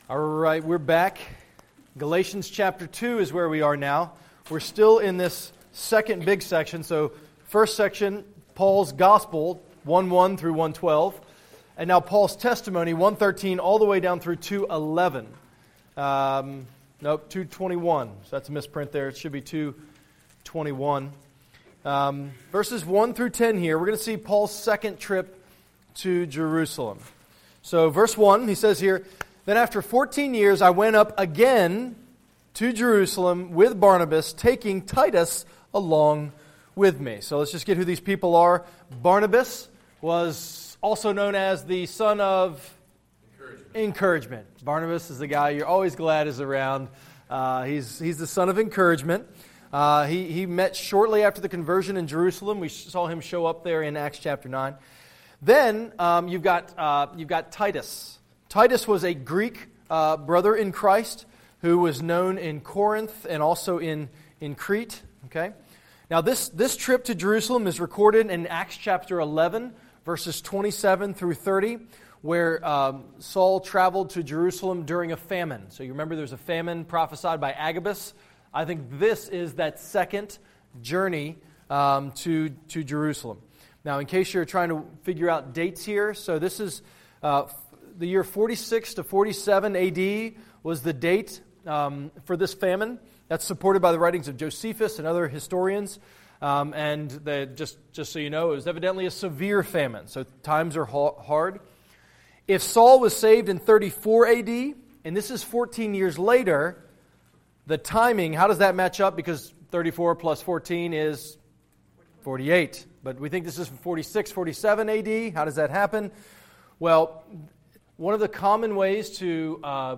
All right, we're back. Galatians chapter 2 is where we are now. We're still in this second big section. So first section, Paul's gospel, 1:1 through 1:12. And now Paul's testimony, 1:13 all the way down through 2:11. 2:21. So that's a misprint there. It should be 2:21. Verses 1 through 10 here, we're going to see Paul's second trip to Jerusalem. So verse 1, he says here, "Then after 14 years I went up again to Jerusalem with Barnabas, taking Titus along with me." So let's just get who these people are. Barnabas was also known as the son of encouragement. Barnabas is the guy you're always glad is around. He's the son of encouragement. He met shortly after the conversion in Jerusalem. We saw him show up there in Acts chapter 9. Then you've got Titus. Titus was a Greek brother in Christ who was known in Corinth and also in Crete. Okay. Now this trip to Jerusalem is recorded in Acts chapter 11, verses 27 through 30, where Saul traveled to Jerusalem during a famine. So you remember there's a famine prophesied by Agabus. I think this is that second journey to Jerusalem. Now, in case you're trying to figure out dates here, so this is the year 46 to 47 AD was the date for this famine. That's supported by the writings of Josephus and other historians. Just so you know, it was evidently a severe famine, so times are hard. If Saul was saved in 34 AD, and this is 14 years later, the timing, how does that match up? Because 34 plus 14 is 48. But we think this is 46, 47 AD. How does that happen? Well, one of the common ways to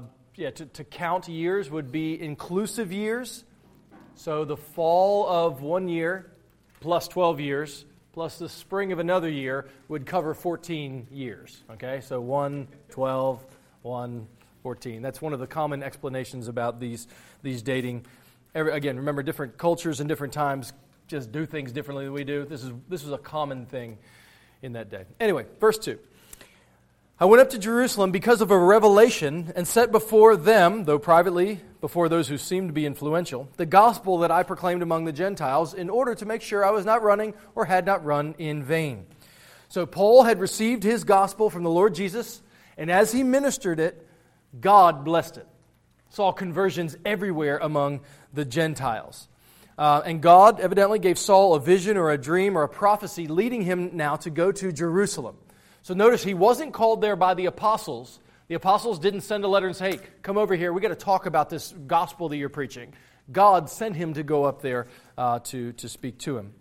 count years would be inclusive years. So the fall of one year plus 12 years plus the spring of another year would cover 14 years. Okay, so 1, 12, 1, 14. That's one of the common explanations about these dating. Again, remember, different cultures and different times just do things differently than we do. This was a common thing in that day. Anyway, verse 2. "I went up to Jerusalem because of a revelation and set before them, though privately, before those who seemed to be influential, the gospel that I proclaimed among the Gentiles in order to make sure I was not running or had not run in vain." So Paul had received his gospel from the Lord Jesus, and as he ministered it, God blessed it. Saw conversions everywhere among the Gentiles. And God evidently gave Saul a vision or a dream or a prophecy leading him now to go to Jerusalem. So notice he wasn't called there by the apostles. The apostles didn't send a letter and say, "Hey, come over here. We got to talk about this gospel that you're preaching." God sent him to go up there to speak to him.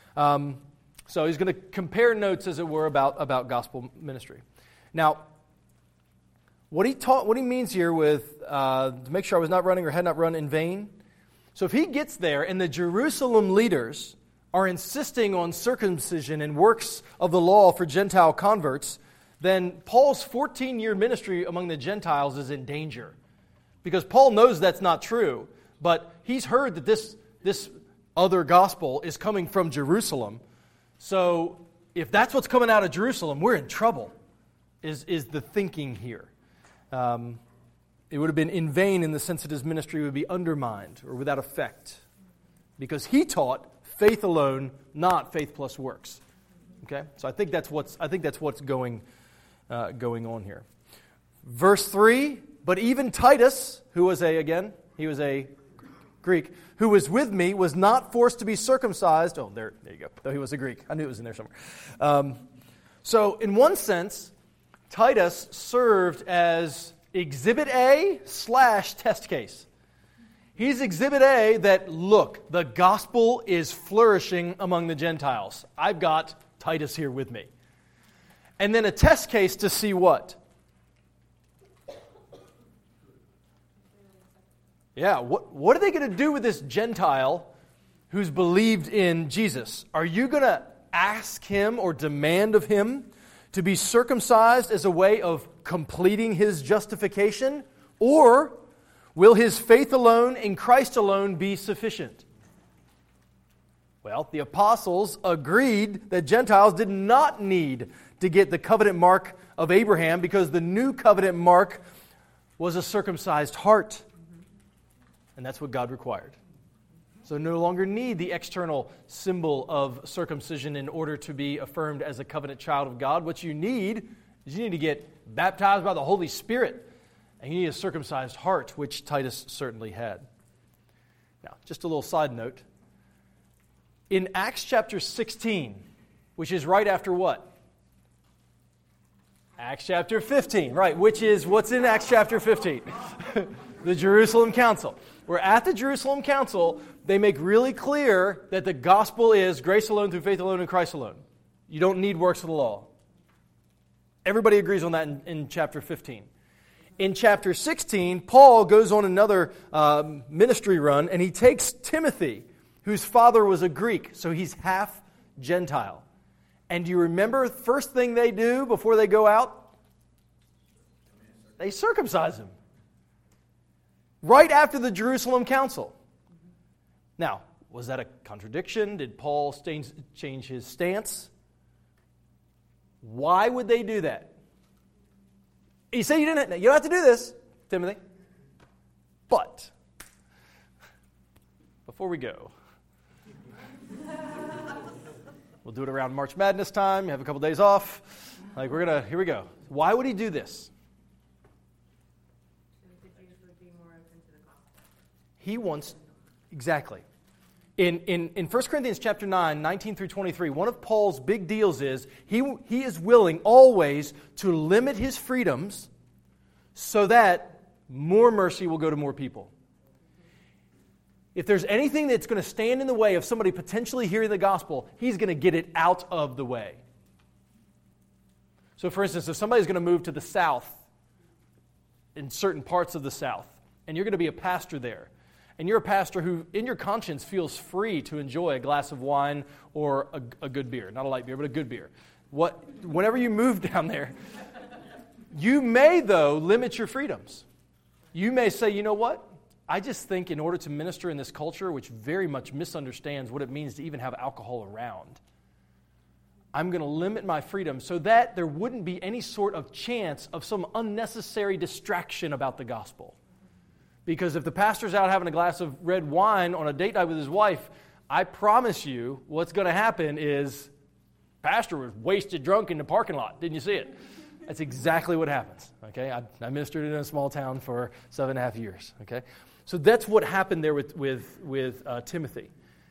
So he's going to compare notes, as it were, about gospel ministry. Now, what he means here with to make sure I was not running or had not run in vain. So if he gets there and the Jerusalem leaders are insisting on circumcision and works of the law for Gentile converts, then Paul's 14-year ministry among the Gentiles is in danger. Because Paul knows that's not true, but he's heard that this other gospel is coming from Jerusalem. So if that's what's coming out of Jerusalem, we're in trouble, is the thinking here. It would have been in vain in the sense that his ministry would be undermined or without effect. Because he taught faith alone, not faith plus works. Okay? So I think that's what's going on here. Verse 3, "But even Titus, who was he was a Greek, who was with me, was not forced to be circumcised." Oh, there you go. Though he was a Greek. I knew it was in there somewhere. So in one sense, Titus served as Exhibit A / test case. He's Exhibit A that, look, the gospel is flourishing among the Gentiles. I've got Titus here with me. And then a test case to see what? Yeah, what are they going to do with this Gentile who's believed in Jesus? Are you going to ask him or demand of him to be circumcised as a way of completing his justification? Or will his faith alone in Christ alone be sufficient? Well, the apostles agreed that Gentiles did not need to get the covenant mark of Abraham because the new covenant mark was a circumcised heart. And that's what God required. So no longer need the external symbol of circumcision in order to be affirmed as a covenant child of God. What you need is you need to get baptized by the Holy Spirit. And you need a circumcised heart, which Titus certainly had. Now, just a little side note. In Acts chapter 16, which is right after what? Acts chapter 15, right, which is what's in Acts chapter 15? The Jerusalem Council. Where at the Jerusalem Council, they make really clear that the gospel is grace alone through faith alone in Christ alone. You don't need works of the law. Everybody agrees on that in chapter 15. In chapter 16, Paul goes on another ministry run, and he takes Timothy, whose father was a Greek, so he's half Gentile. And do you remember the first thing they do before they go out? They circumcise him. Right after the Jerusalem Council. Now, was that a contradiction? Did Paul change his stance? Why would they do that? You say you don't have to do this, Timothy. But, before we go, we'll do it around March Madness time. You have a couple days off. Here we go. Why would he do this? He wants, exactly. In 1 Corinthians chapter 9, 19 through 23, one of Paul's big deals is he is willing always to limit his freedoms so that more mercy will go to more people. If there's anything that's going to stand in the way of somebody potentially hearing the gospel, he's going to get it out of the way. So for instance, if somebody's going to move to the south, in certain parts of the south, and you're going to be a pastor there, and you're a pastor who, in your conscience, feels free to enjoy a glass of wine or a good beer. Not a light beer, but a good beer. Whenever you move down there, you may, though, limit your freedoms. You may say, you know what? I just think in order to minister in this culture, which very much misunderstands what it means to even have alcohol around, I'm going to limit my freedom so that there wouldn't be any sort of chance of some unnecessary distraction about the gospel. Because if the pastor's out having a glass of red wine on a date night with his wife, I promise you what's going to happen is pastor was wasted drunk in the parking lot. Didn't you see it? That's exactly what happens. Okay, I ministered in a small town for 7.5 years. Okay, so that's what happened there with Timothy.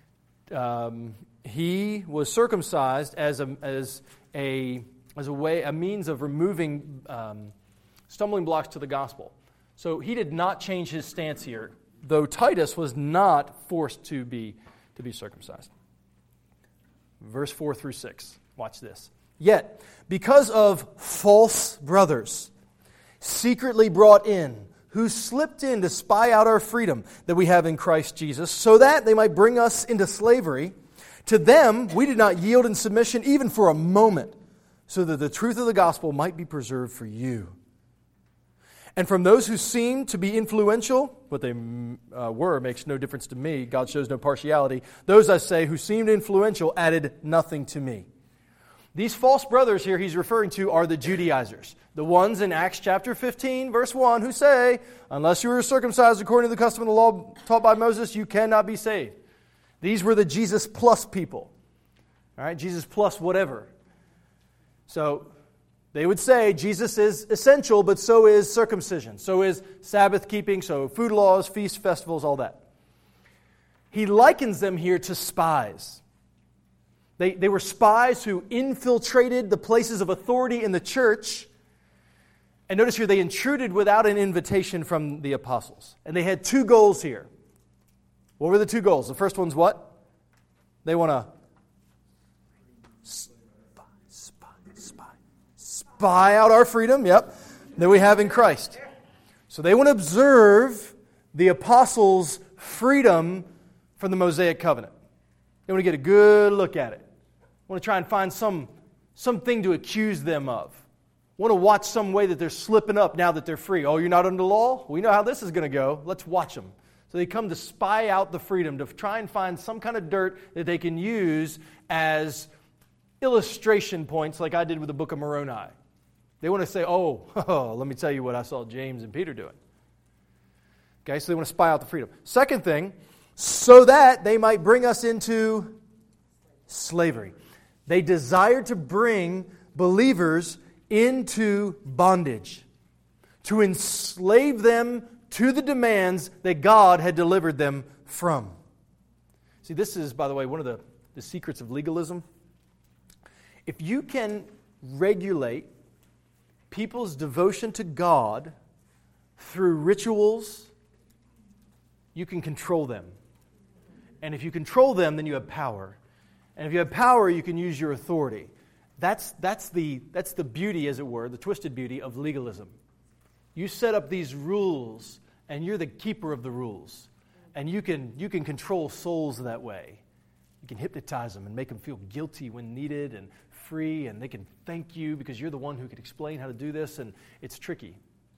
He was circumcised as a means of removing stumbling blocks to the gospel. So he did not change his stance here, though Titus was not forced to be circumcised. Verse 4 through 6. Watch this. Yet, because of false brothers, secretly brought in, who slipped in to spy out our freedom that we have in Christ Jesus, so that they might bring us into slavery, to them we did not yield in submission even for a moment, so that the truth of the gospel might be preserved for you. And from those who seemed to be influential, what they were makes no difference to me. God shows no partiality. Those, I say, who seemed influential added nothing to me. These false brothers here he's referring to are the Judaizers. The ones in Acts chapter 15, verse 1, who say, unless you are circumcised according to the custom of the law taught by Moses, you cannot be saved. These were the Jesus plus people. All right, Jesus plus whatever. So they would say Jesus is essential, but so is circumcision. So is Sabbath keeping, so food laws, feast, festivals, all that. He likens them here to spies. They were spies who infiltrated the places of authority in the church. And notice here, they intruded without an invitation from the apostles. And they had two goals here. What were the two goals? The first one's what? They want to spy out our freedom, that we have in Christ. So they want to observe the apostles' freedom from the Mosaic covenant. They want to get a good look at it. Want to try and find something to accuse them of. Want to watch some way that they're slipping up now that they're free. Oh, you're not under law? We know how this is going to go. Let's watch them. So they come to spy out the freedom, to try and find some kind of dirt that they can use as illustration points like I did with the book of Moroni. They want to say, oh, let me tell you what I saw James and Peter doing. Okay, so they want to spy out the freedom. Second thing, so that they might bring us into slavery. They desired to bring believers into bondage, to enslave them to the demands that God had delivered them from. See, this is, by the way, one of the secrets of legalism. If you can regulate people's devotion to God through rituals, you can control them. And if you control them, then you have power. And if you have power, you can use your authority. That's the beauty, as it were, the twisted beauty of legalism. You set up these rules, and you're the keeper of the rules. And you can control souls that way. You can hypnotize them and make them feel guilty when needed and free, and they can thank you because you're the one who can explain how to do this, and it's tricky.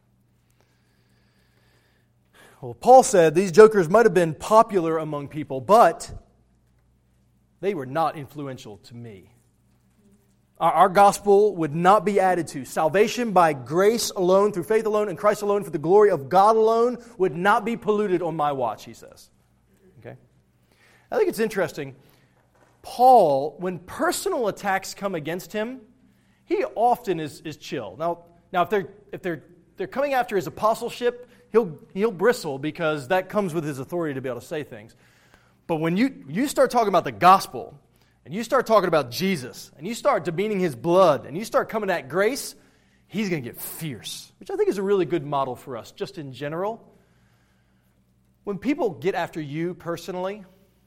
Well, Paul said these jokers might have been popular among people, but they were not influential to me. Our gospel would not be added to. Salvation by grace alone, through faith alone, in Christ alone, for the glory of God alone, would not be polluted on my watch, he says. Okay? I think it's interesting. Paul, when personal attacks come against him, he often is chill. Now, if they're coming after his apostleship, he'll bristle because that comes with his authority to be able to say things. But when you start talking about the gospel, and you start talking about Jesus, and you start demeaning his blood, and you start coming at grace, he's going to get fierce, which I think is a really good model for us, just in general. When people get after you personally,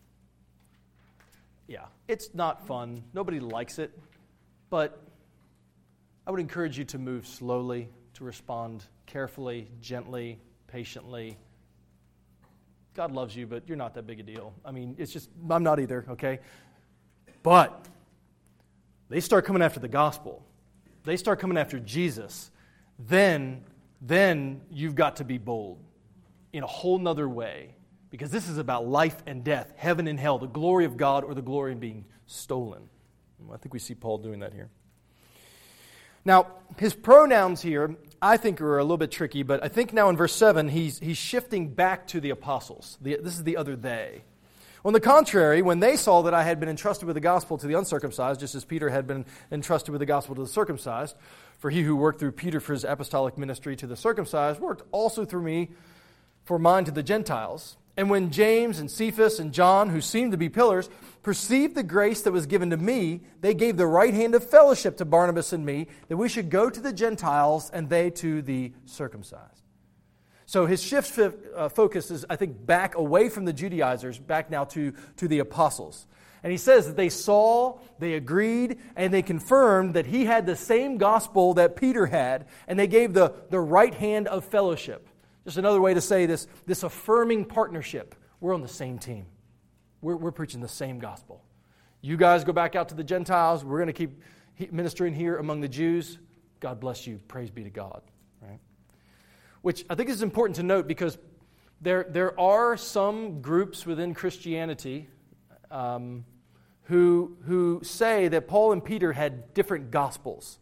yeah, it's not fun. Nobody likes it. But I would encourage you to move slowly, to respond carefully, gently, patiently. God loves you, but you're not that big a deal. I mean, it's just, I'm not either, okay? But they start coming after the gospel. They start coming after Jesus. Then you've got to be bold in a whole nother way. Because this is about life and death, heaven and hell, the glory of God or the glory in being stolen. I think we see Paul doing that here. Now, his pronouns here, I think, are a little bit tricky, but I think now in verse 7, he's shifting back to the apostles. This is the other they. On the contrary, when they saw that I had been entrusted with the gospel to the uncircumcised, just as Peter had been entrusted with the gospel to the circumcised, for he who worked through Peter for his apostolic ministry to the circumcised worked also through me for mine to the Gentiles. And when James and Cephas and John, who seemed to be pillars, perceived the grace that was given to me, they gave the right hand of fellowship to Barnabas and me, that we should go to the Gentiles and they to the circumcised. So his shift focus is, I think, back away from the Judaizers, back now to the apostles. And he says that they saw, they agreed, and they confirmed that he had the same gospel that Peter had, and they gave the right hand of fellowship. Just another way to say this affirming partnership. We're on the same team. We're preaching the same gospel. You guys go back out to the Gentiles. We're going to keep ministering here among the Jews. God bless you. Praise be to God. Right? Which I think is important to note because there are some groups within Christianity who say that Paul and Peter had different gospels.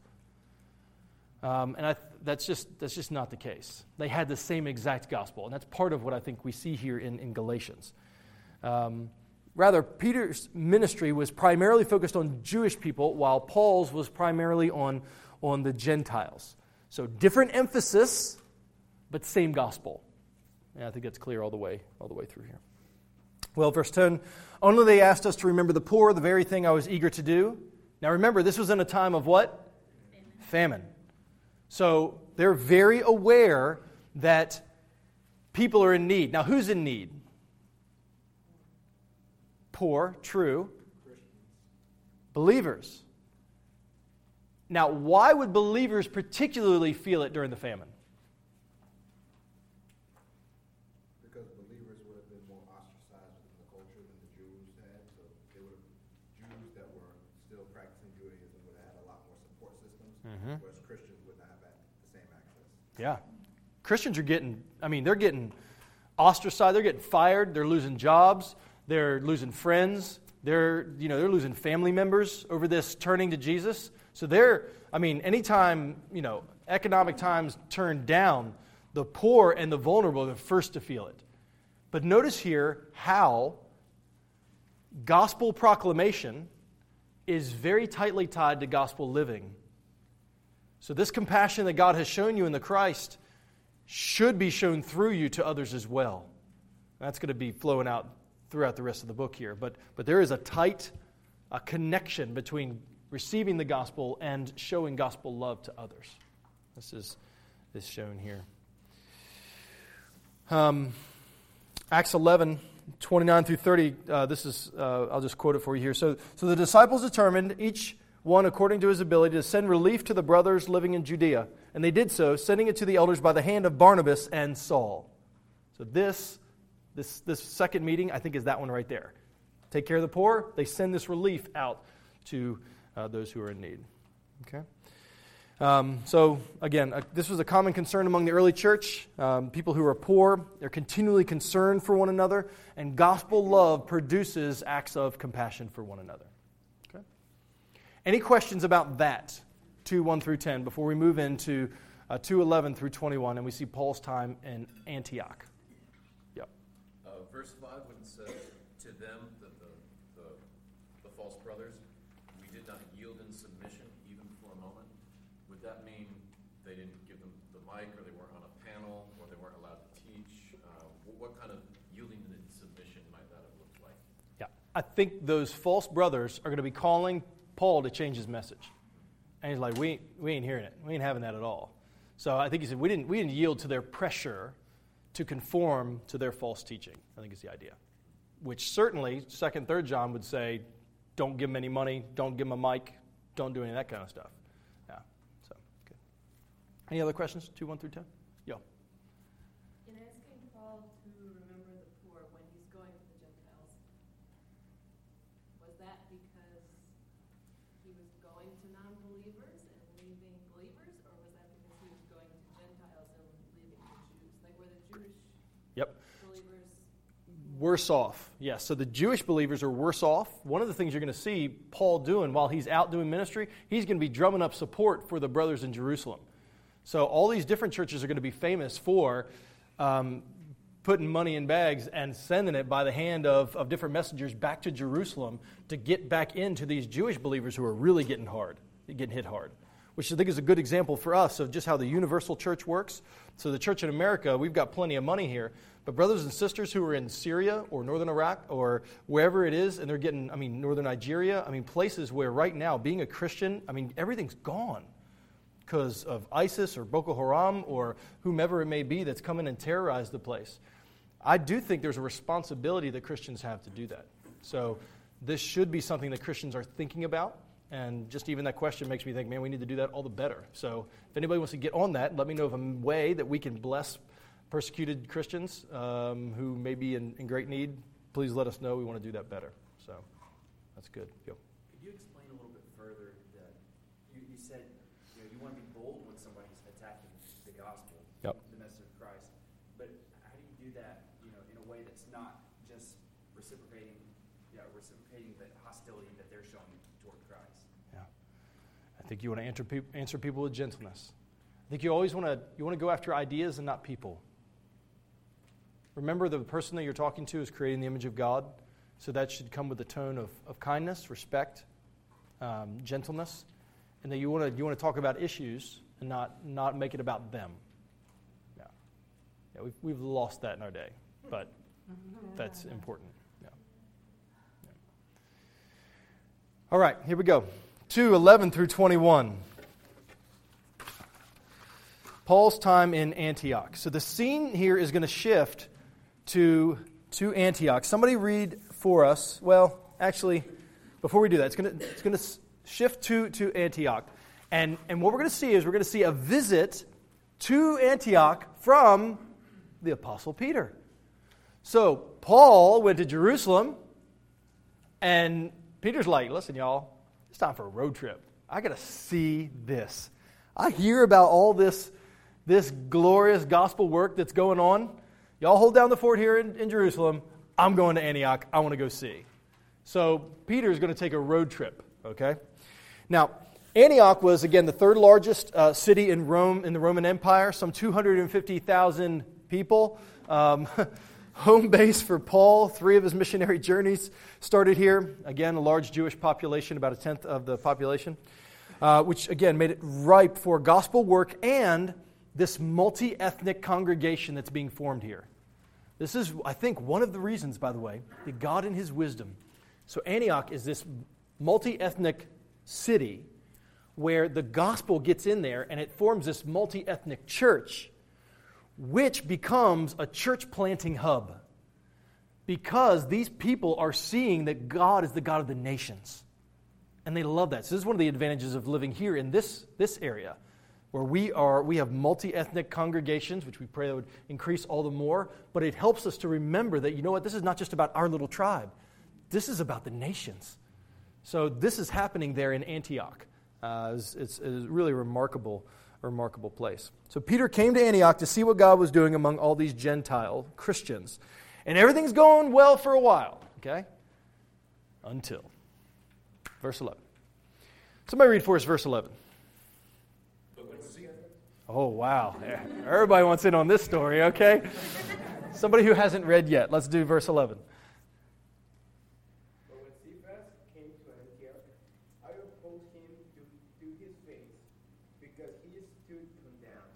That's just not the case. They had the same exact gospel, and that's part of what I think we see here in Galatians. Rather, Peter's ministry was primarily focused on Jewish people, while Paul's was primarily on the Gentiles. So different emphasis, but same gospel. And I think that's clear all the way through here. Well, verse 10, only they asked us to remember the poor, the very thing I was eager to do. Now remember, this was in a time of what? Famine. So they're very aware that people are in need. Now, who's in need? Poor, true. Believers. Now, why would believers particularly feel it during the famine? Because believers would have been more ostracized within the culture than the Jews had. So they would have, Jews that were still practicing Judaism would have had a lot more support systems, whereas Christians would not have had the same access. Yeah. Christians are they're getting ostracized, they're getting fired, they're losing jobs, they're losing friends, they're losing family members over this turning to Jesus. So anytime, economic times turn down, the poor and the vulnerable are the first to feel it. But notice here how gospel proclamation is very tightly tied to gospel living. So this compassion that God has shown you in the Christ should be shown through you to others as well. That's going to be flowing out throughout the rest of the book here. But there is a tight connection between receiving the gospel and showing gospel love to others. This is shown here. Acts 11, 29 through 30, I'll just quote it for you here. So the disciples determined, each one according to his ability, to send relief to the brothers living in Judea. And they did so, sending it to the elders by the hand of Barnabas and Saul. So this second meeting, I think, is that one right there. Take care of the poor. They send this relief out to those who are in need. Okay. So again, this was a common concern among the early church. People who are poor, they're continually concerned for one another, and gospel love produces acts of compassion for one another. Okay. Any questions about that, 2:1 through 10, before we move into 2:11 through 21, and we see Paul's time in Antioch? Yep. Verse 5, when it says, to them, the false brothers, we did not yield in submission even for a moment. Would that mean they didn't give them the mic, or they weren't on a panel, or they weren't allowed to teach? What kind of yielding in submission might that have looked like? Yeah, I think those false brothers are going to be calling Paul to change his message. And he's like, we ain't hearing it. We ain't having that at all. So I think he said, we didn't yield to their pressure to conform to their false teaching, I think is the idea. Which certainly, 2nd, 3rd John would say, don't give them any money, don't give them a mic, don't do any of that kind of stuff. Yeah, so, good. Any other questions, 2:1 through 10? Yo. In asking Paul to remember the poor when he's going to the Gentiles, was that because he was going to non-believers and leaving believers, or was that because he was going to Gentiles and leaving the Jews? Like, were the Jewish believers worse off? Yes, so the Jewish believers are worse off. One of the things you're going to see Paul doing while he's out doing ministry, he's going to be drumming up support for the brothers in Jerusalem. So all these different churches are going to be famous for putting money in bags and sending it by the hand of different messengers back to Jerusalem to get back into these Jewish believers who are really getting hit hard. Which I think is a good example for us of just how the universal church works. So the church in America, we've got plenty of money here. But brothers and sisters who are in Syria or northern Iraq or wherever it is, and they're getting, northern Nigeria, places where right now being a Christian, everything's gone because of ISIS or Boko Haram or whomever it may be that's come in and terrorized the place. I do think there's a responsibility that Christians have to do that. So this should be something that Christians are thinking about. And just even that question makes me think, man, we need to do that all the better. So if anybody wants to get on that, let me know of a way that we can bless persecuted Christians who may be in great need. Please let us know. We want to do that better. So that's good. Yo. Could you explain a little bit further that you said you want to be bold when somebody's attacking the gospel, the message of Christ, but how do you do that in a way that's not just reciprocating the hostility that they're showing toward Christ? Yeah, I think you want to answer people with gentleness. I think you always want to go after ideas and not people. Remember, the person that you're talking to is created in the image of God, so that should come with a tone of kindness, respect, gentleness, and that you want to talk about issues and not make it about them. Yeah, we've lost that in our day, but that's important. Yeah. All right, here we go. 2:11 through 21. Paul's time in Antioch. So the scene here is going to shift to Antioch. Somebody read for us. Well, actually, before we do that, it's going to shift to Antioch. And what we're going to see is we're going to see a visit to Antioch from the Apostle Peter. So Paul went to Jerusalem, and Peter's like, listen, y'all, it's time for a road trip. I got to see this. I hear about all this glorious gospel work that's going on. Y'all hold down the fort here in Jerusalem. I'm going to Antioch. I want to go see. So Peter's going to take a road trip, okay? Now, Antioch was, again, the third largest city in Rome, in the Roman Empire, some 250,000 people. Home base for Paul. 3 of his missionary journeys started here. Again, a large Jewish population, about 1/10 of the population, which, again, made it ripe for gospel work and this multi-ethnic congregation that's being formed here. This is, I think, one of the reasons, by the way, that God in His wisdom. So Antioch is this multi-ethnic city where the gospel gets in there and it forms this multi-ethnic church, which becomes a church planting hub because these people are seeing that God is the God of the nations. And they love that. So this is one of the advantages of living here in this area, where we have multi-ethnic congregations, which we pray that would increase all the more, but it helps us to remember that, you know what, this is not just about our little tribe. This is about the nations. So this is happening there in Antioch. It's a really remarkable place. So Peter came to Antioch to see what God was doing among all these Gentile Christians. And everything's going well for a while, okay? Until verse 11. Somebody read for us verse 11. Oh, wow. Everybody wants in on this story, okay? Somebody who hasn't read yet. Let's do verse 11. But when Cephas came to Antioch, I opposed him to his face, because he stood him down.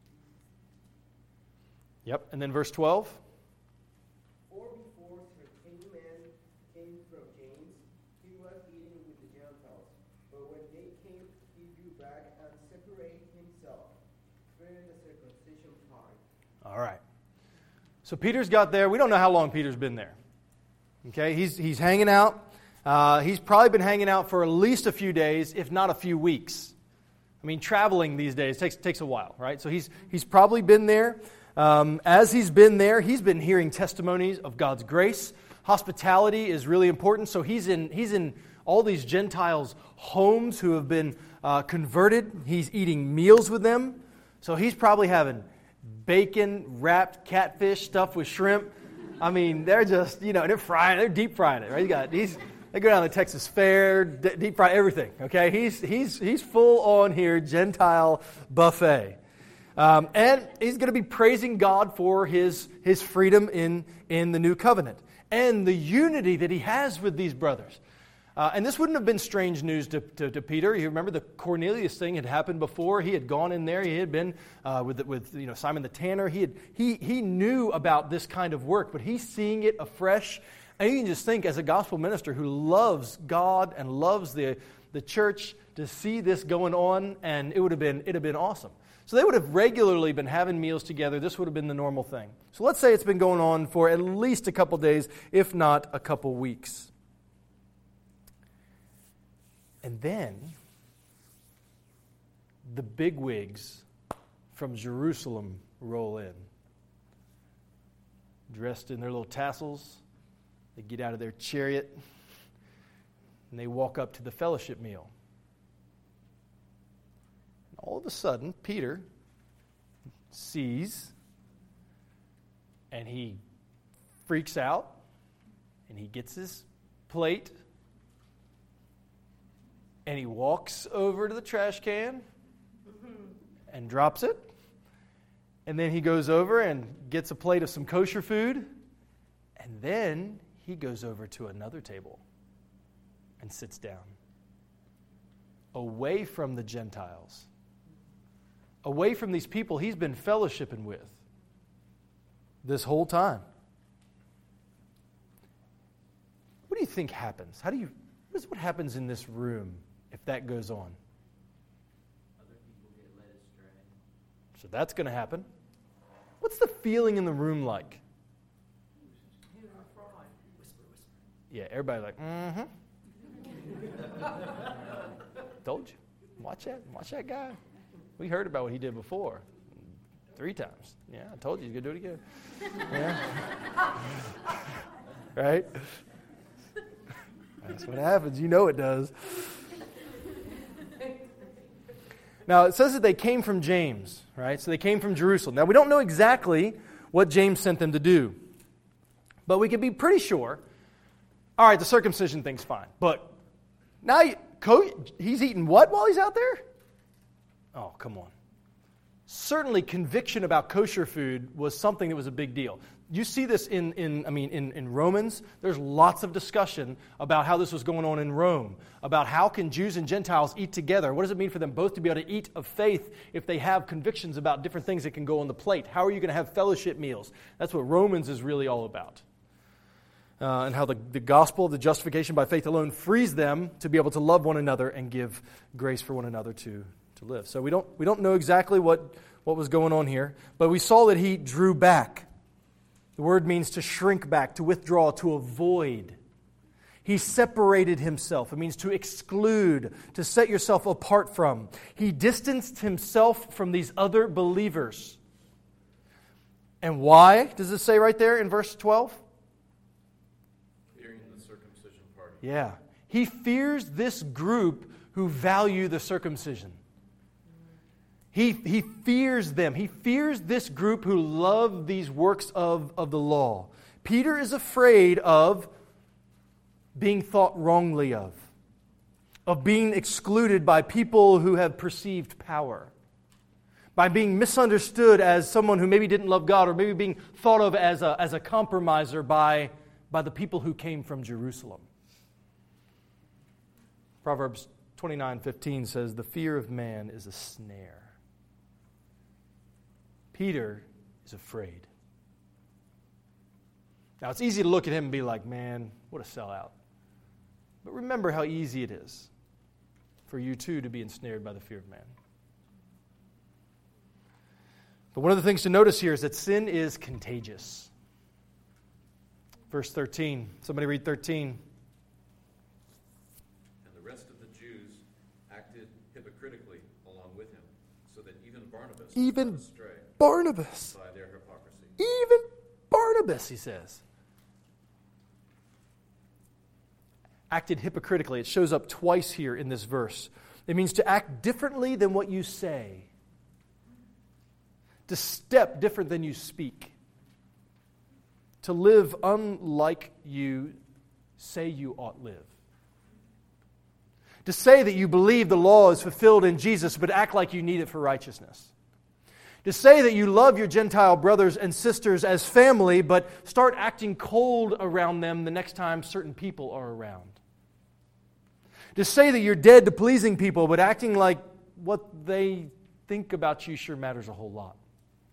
Yep, and then verse 12. For before certain men came from James, he was eating with the Gentiles. But when they came, he drew back and separated himself, fearing the circumcision part. All right. So Peter's got there. We don't know how long Peter's been there. Okay, he's hanging out. He's probably been hanging out for at least a few days, if not a few weeks. I mean, traveling these days takes a while, right? So he's probably been there. As he's been there, he's been hearing testimonies of God's grace. Hospitality is really important. So he's in all these Gentiles' homes who have been converted. He's eating meals with them. So he's probably having bacon-wrapped catfish stuffed with shrimp. I mean, they're just, they're deep frying it, right? They go down to the Texas Fair, deep fry everything, okay? He's full on here, Gentile buffet. And he's going to be praising God for his freedom in the new covenant and the unity that he has with these brothers. And this wouldn't have been strange news to Peter. You remember the Cornelius thing had happened before. He had gone in there. He had been with Simon the tanner. He knew about this kind of work, but he's seeing it afresh. And you can just think, as a gospel minister who loves God and loves the church, to see this going on, and it'd have been awesome. So they would have regularly been having meals together. This would have been the normal thing. So let's say it's been going on for at least a couple days, if not a couple weeks. And then the bigwigs from Jerusalem roll in, dressed in their little tassels. They get out of their chariot, and they walk up to the fellowship meal. And all of a sudden, Peter sees, and he freaks out, and he gets his plate, and he walks over to the trash can and drops it. And then he goes over and gets a plate of some kosher food. And then he goes over to another table and sits down, away from the Gentiles, away from these people he's been fellowshipping with this whole time. What do you think happens? What happens in this room if that goes on? Other people get led astray. So that's going to happen. What's the feeling in the room like? Whisper. Yeah, everybody's like, mm-hmm. Told you. Watch that guy. We heard about what he did before. 3 times. Yeah, I told you he's going to do it again. Yeah. Right? That's what happens. You know it does. Now, it says that they came from James, right? So they came from Jerusalem. Now, we don't know exactly what James sent them to do. But we can be pretty sure, all right, the circumcision thing's fine. But now He's eating what while he's out there? Oh, come on. Certainly conviction about kosher food was something that was a big deal. You see this in Romans. There's lots of discussion about how this was going on in Rome, about how can Jews and Gentiles eat together. What does it mean for them both to be able to eat of faith if they have convictions about different things that can go on the plate? How are you going to have fellowship meals? That's what Romans is really all about. And how the gospel of the justification by faith alone frees them to be able to love one another and give grace for one another to live. So we don't know exactly what was going on here, but we saw that he drew back. The word means to shrink back, to withdraw, to avoid. He separated himself. It means to exclude, to set yourself apart from. He distanced himself from these other believers. And why, does it say right there in verse 12? Fearing the circumcision party. Yeah. He fears this group who value the circumcision. He fears them. He fears this group who love these works of the law. Peter is afraid of being thought wrongly of being excluded by people who have perceived power, by being misunderstood as someone who maybe didn't love God, or maybe being thought of as a compromiser by the people who came from Jerusalem. Proverbs 29:15 says, "The fear of man is a snare." Peter is afraid. Now, it's easy to look at him and be like, man, what a sellout. But remember how easy it is for you, too, to be ensnared by the fear of man. But one of the things to notice here is that sin is contagious. Verse 13. Somebody read 13. And the rest of the Jews acted hypocritically along with him, so that even Barnabas was led astray. Barnabas. By their hypocrisy. Even Barnabas, he says. Acted hypocritically. It shows up twice here in this verse. It means to act differently than what you say. To step different than you speak. To live unlike you say you ought live. To say that you believe the law is fulfilled in Jesus, but act like you need it for righteousness. To say that you love your Gentile brothers and sisters as family, but start acting cold around them the next time certain people are around. To say that you're dead to pleasing people, but acting like what they think about you sure matters a whole lot.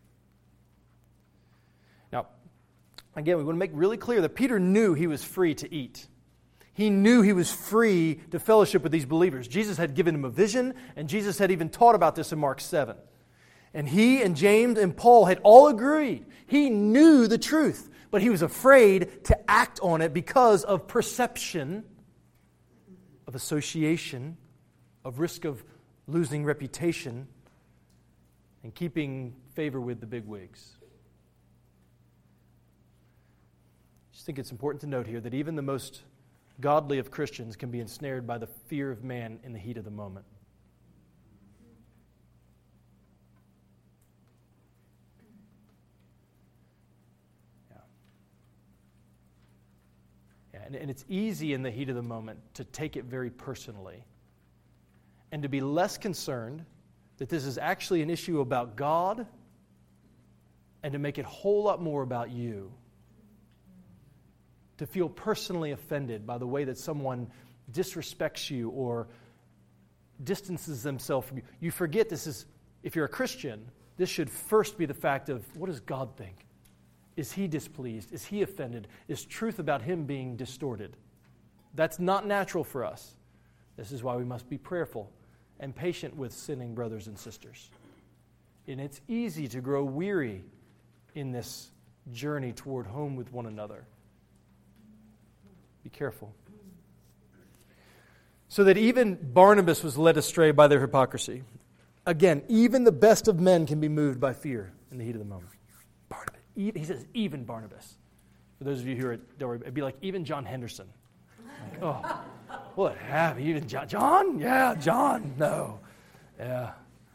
Now, again, we want to make really clear that Peter knew he was free to eat. He knew he was free to fellowship with these believers. Jesus had given him a vision, and Jesus had even taught about this in Mark 7. And he and James and Paul had all agreed. He knew the truth, but he was afraid to act on it because of perception, of association, of risk of losing reputation, and keeping favor with the bigwigs. I just think it's important to note here that even the most godly of Christians can be ensnared by the fear of man in the heat of the moment. And it's easy in the heat of the moment to take it very personally and to be less concerned that this is actually an issue about God and to make it a whole lot more about you. To feel personally offended by the way that someone disrespects you or distances themselves from you. You forget this is, if you're a Christian, this should first be the fact of, what does God think? Is He displeased? Is He offended? Is truth about Him being distorted? That's not natural for us. This is why we must be prayerful and patient with sinning brothers and sisters. And it's easy to grow weary in this journey toward home with one another. Be careful. So that even Barnabas was led astray by their hypocrisy. Again, even the best of men can be moved by fear in the heat of the moment. Barnabas. He says, even Barnabas. For those of you who are at Delray, it'd be like even John Henderson. Like, oh, what happened? Even John? John? Yeah, John. No. Yeah.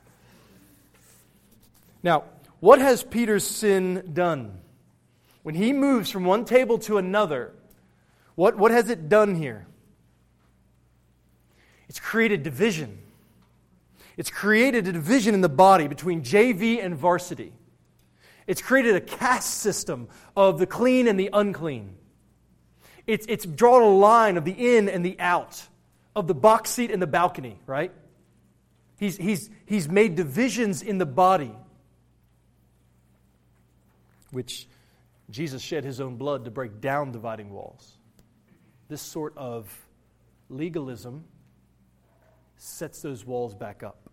Now, what has Peter's sin done? When he moves from one table to another, what has it done here? It's created division. It's created a division in the body between JV and varsity. It's created a caste system of the clean and the unclean. It's drawn a line of the in and the out, of the box seat and the balcony, right? He's made divisions in the body, which Jesus shed his own blood to break down dividing walls. This sort of legalism sets those walls back up.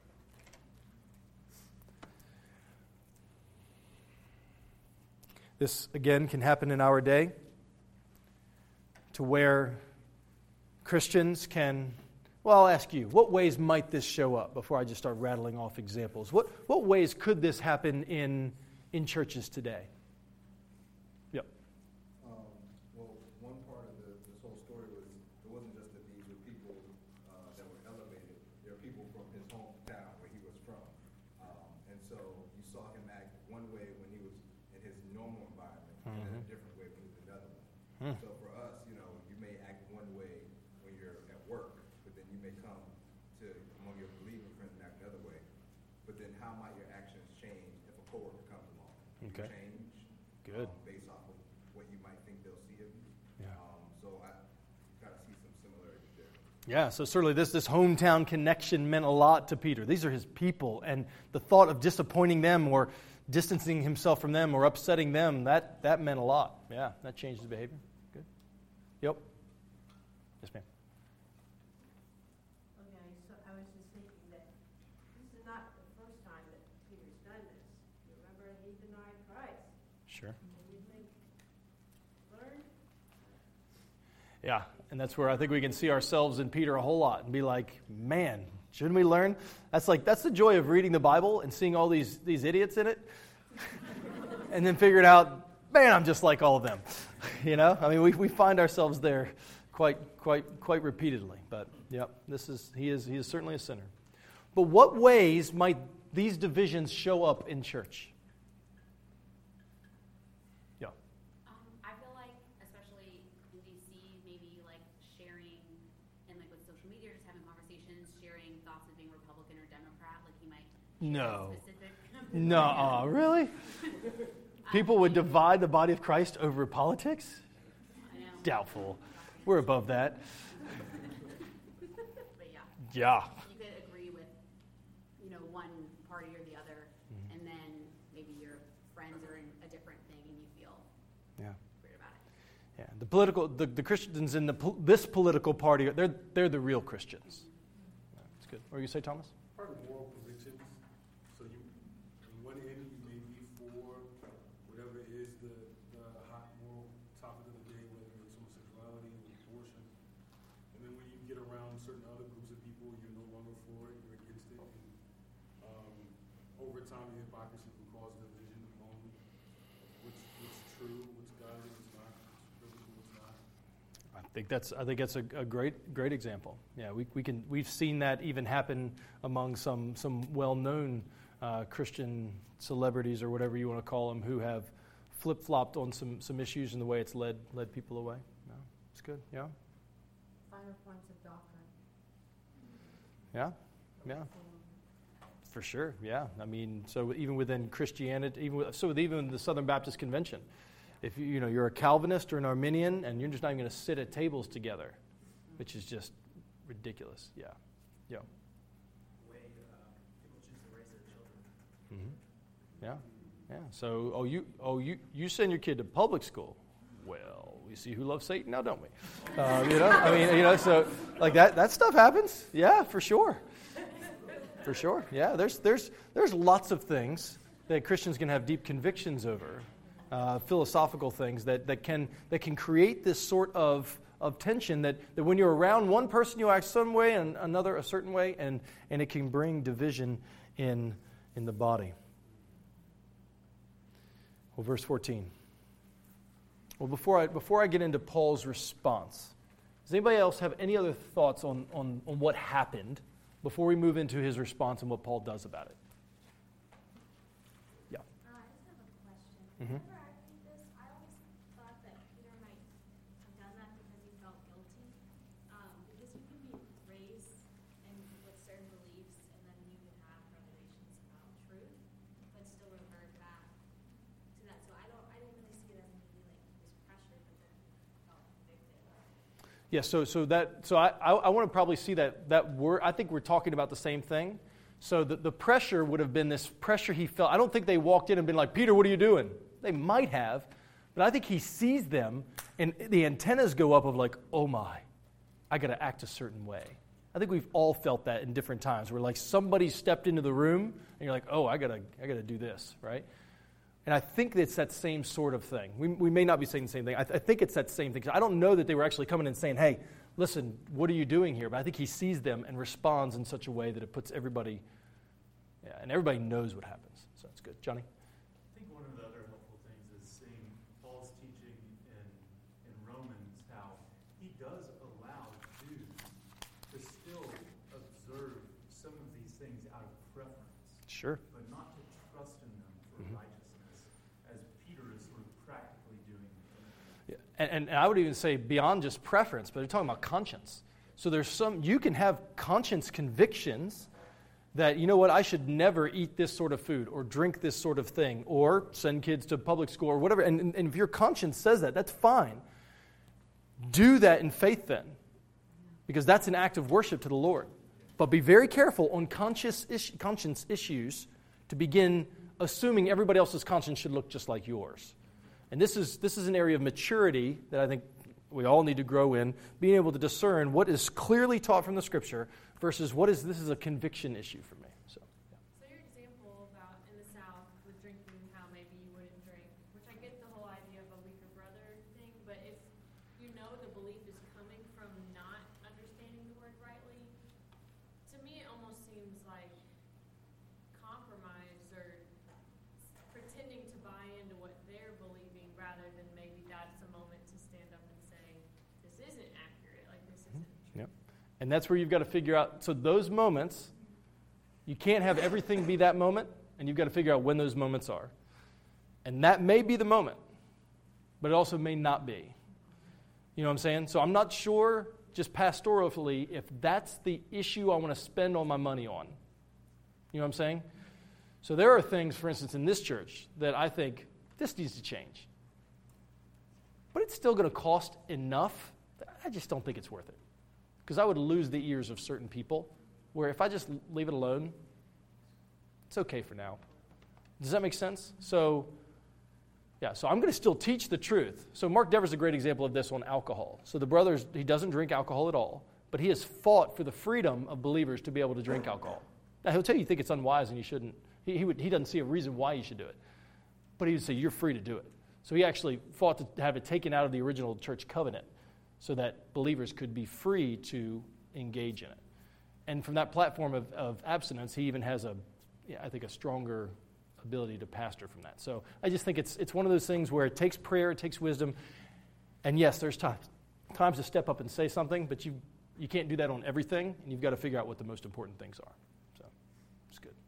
This, again, can happen in our day, to where Christians can, well, I'll ask you, what ways might this show up before I just start rattling off examples? What ways could this happen in churches today? Yep. Well, one part of this whole story was, it wasn't just that these were people that were elevated. They were people from his hometown where he was from. And so you saw him act one way when he was in his normal environment, and then a different way when he was another one. So for us, you may act one way when you're at work, but then you may come to among your believer friends and act another way. But then how might your actions change if a coworker comes along? Okay. Change. Good. Based off of what you might think they'll see of you. Yeah. So I got to see some similarities there. Yeah, so certainly this hometown connection meant a lot to Peter. These are his people, and the thought of disappointing them or distancing himself from them or upsetting them, that meant a lot. Yeah, that changed his behavior. Good. Yep. Yes, ma'am. Okay, so I was just thinking that this is not the first time that Peter's done this. Remember, he denied Christ. Sure. And you think, learn? Yeah, and that's where I think we can see ourselves in Peter a whole lot and be like, man, shouldn't we learn? That's the joy of reading the Bible and seeing all these idiots in it, and then figuring out, man, I'm just like all of them. I mean, we find ourselves there quite repeatedly. But yep, he is certainly a sinner. But what ways might these divisions show up in church? Yeah. I feel like, especially in DC, maybe like sharing and like with social media, just having conversations, sharing thoughts of being Republican or Democrat, like he might share No. specific. No, really? People would divide the body of Christ over politics? I know. Doubtful. We're above that. But yeah. Yeah. You could agree with, one party or the other, and then maybe your friends are in a different thing and you feel Yeah. weird about it. Yeah. The Christians in this political party, they're the real Christians. That's good. What were you say, Thomas? Part of moral convictions. So you, on one end, you may be for whatever is the hot moral topic of the day, whether it's homosexuality or abortion. And then when you get around certain other groups of people, you're no longer for it, you're against it. And over time, the hypocrisy can cause division among what's true, what's godly, what's not, what's biblical, what's not. I think that's a great example. Yeah, we've seen that even happen among some well-known Christian celebrities or whatever you want to call them who have flip-flopped on some issues in the way it's led people away. No, it's good. Yeah. Finer points of doctrine. Yeah. For sure. Yeah. I mean, so even within Christianity, even the Southern Baptist Convention, if you're a Calvinist or an Arminian and you're just not even going to sit at tables together, which is just ridiculous. Yeah. The way people choose to raise their children. Mm-hmm. Yeah. So, you send your kid to public school. Well, we see who loves Satan now, don't we? So like that stuff happens. Yeah, for sure. For sure. Yeah. There's lots of things that Christians can have deep convictions over. Philosophical things that can create this sort of tension that when you're around one person you act some way and another a certain way, and it can bring division in the body. Well, verse 14. Well, before I get into Paul's response, does anybody else have any other thoughts on what happened before we move into his response and what Paul does about it? Yeah. I just have a question. Mm-hmm. Whenever I read this, I always thought that Peter might have done that because he felt guilty. Because you can be raised Yeah, so I want to probably see that word. I think we're talking about the same thing. So the pressure would have been this pressure he felt. I don't think they walked in and been like, Peter, what are you doing? They might have, but I think he sees them and the antennas go up of like, oh my, I got to act a certain way. I think we've all felt that in different times where like somebody stepped into the room and you're like, oh, I gotta do this, right? And I think it's that same sort of thing. We may not be saying the same thing. I think it's that same thing. I don't know that they were actually coming and saying, hey, listen, what are you doing here? But I think he sees them and responds in such a way that it puts everybody, and everybody knows what happens. So that's good. Johnny? I think one of the other helpful things is seeing Paul's teaching in Romans, how he does allow Jews to still observe some of these things out of preference. Sure. But not to trust in them for righteousness, as Peter is sort of practically doing. Yeah. And I would even say beyond just preference, but they're talking about conscience. So you can have conscience convictions that, you know what, I should never eat this sort of food or drink this sort of thing or send kids to public school or whatever. And if your conscience says that, that's fine. Do that in faith then, because that's an act of worship to the Lord. But be very careful on conscience issues to begin assuming everybody else's conscience should look just like yours. And this is an area of maturity that I think we all need to grow in, being able to discern what is clearly taught from the Scripture versus this is a conviction issue for me. So your example about in the South with drinking, how maybe you wouldn't drink, which I get the whole idea of a weaker brother thing, but if you know the belief is coming from not understanding the word rightly, to me it almost seems like compromise or pretending to buy into what they're believing rather than maybe that's a moment to stand up and say, this isn't accurate, like this isn't true. Yep. And that's where you've got to figure out, so those moments, you can't have everything be that moment, and you've got to figure out when those moments are. And that may be the moment, but it also may not be. You know what I'm saying? So I'm not sure, just pastorally, if that's the issue I want to spend all my money on. You know what I'm saying? So there are things, for instance, in this church that I think this needs to change. But it's still going to cost enough that I just don't think it's worth it. Because I would lose the ears of certain people, where if I just leave it alone, it's okay for now. Does that make sense? So I'm going to still teach the truth. So Mark Dever's a great example of this on alcohol. So the brothers, he doesn't drink alcohol at all, but he has fought for the freedom of believers to be able to drink alcohol. Now, he'll tell you think it's unwise and you shouldn't. He doesn't see a reason why you should do it. But he would say, you're free to do it. So he actually fought to have it taken out of the original church covenant so that believers could be free to engage in it. And from that platform of abstinence, he even has a stronger ability to pastor from that. So I just think it's one of those things where it takes prayer, it takes wisdom. And yes, there's times to step up and say something, but you can't do that on everything, and you've got to figure out what the most important things are. So it's good.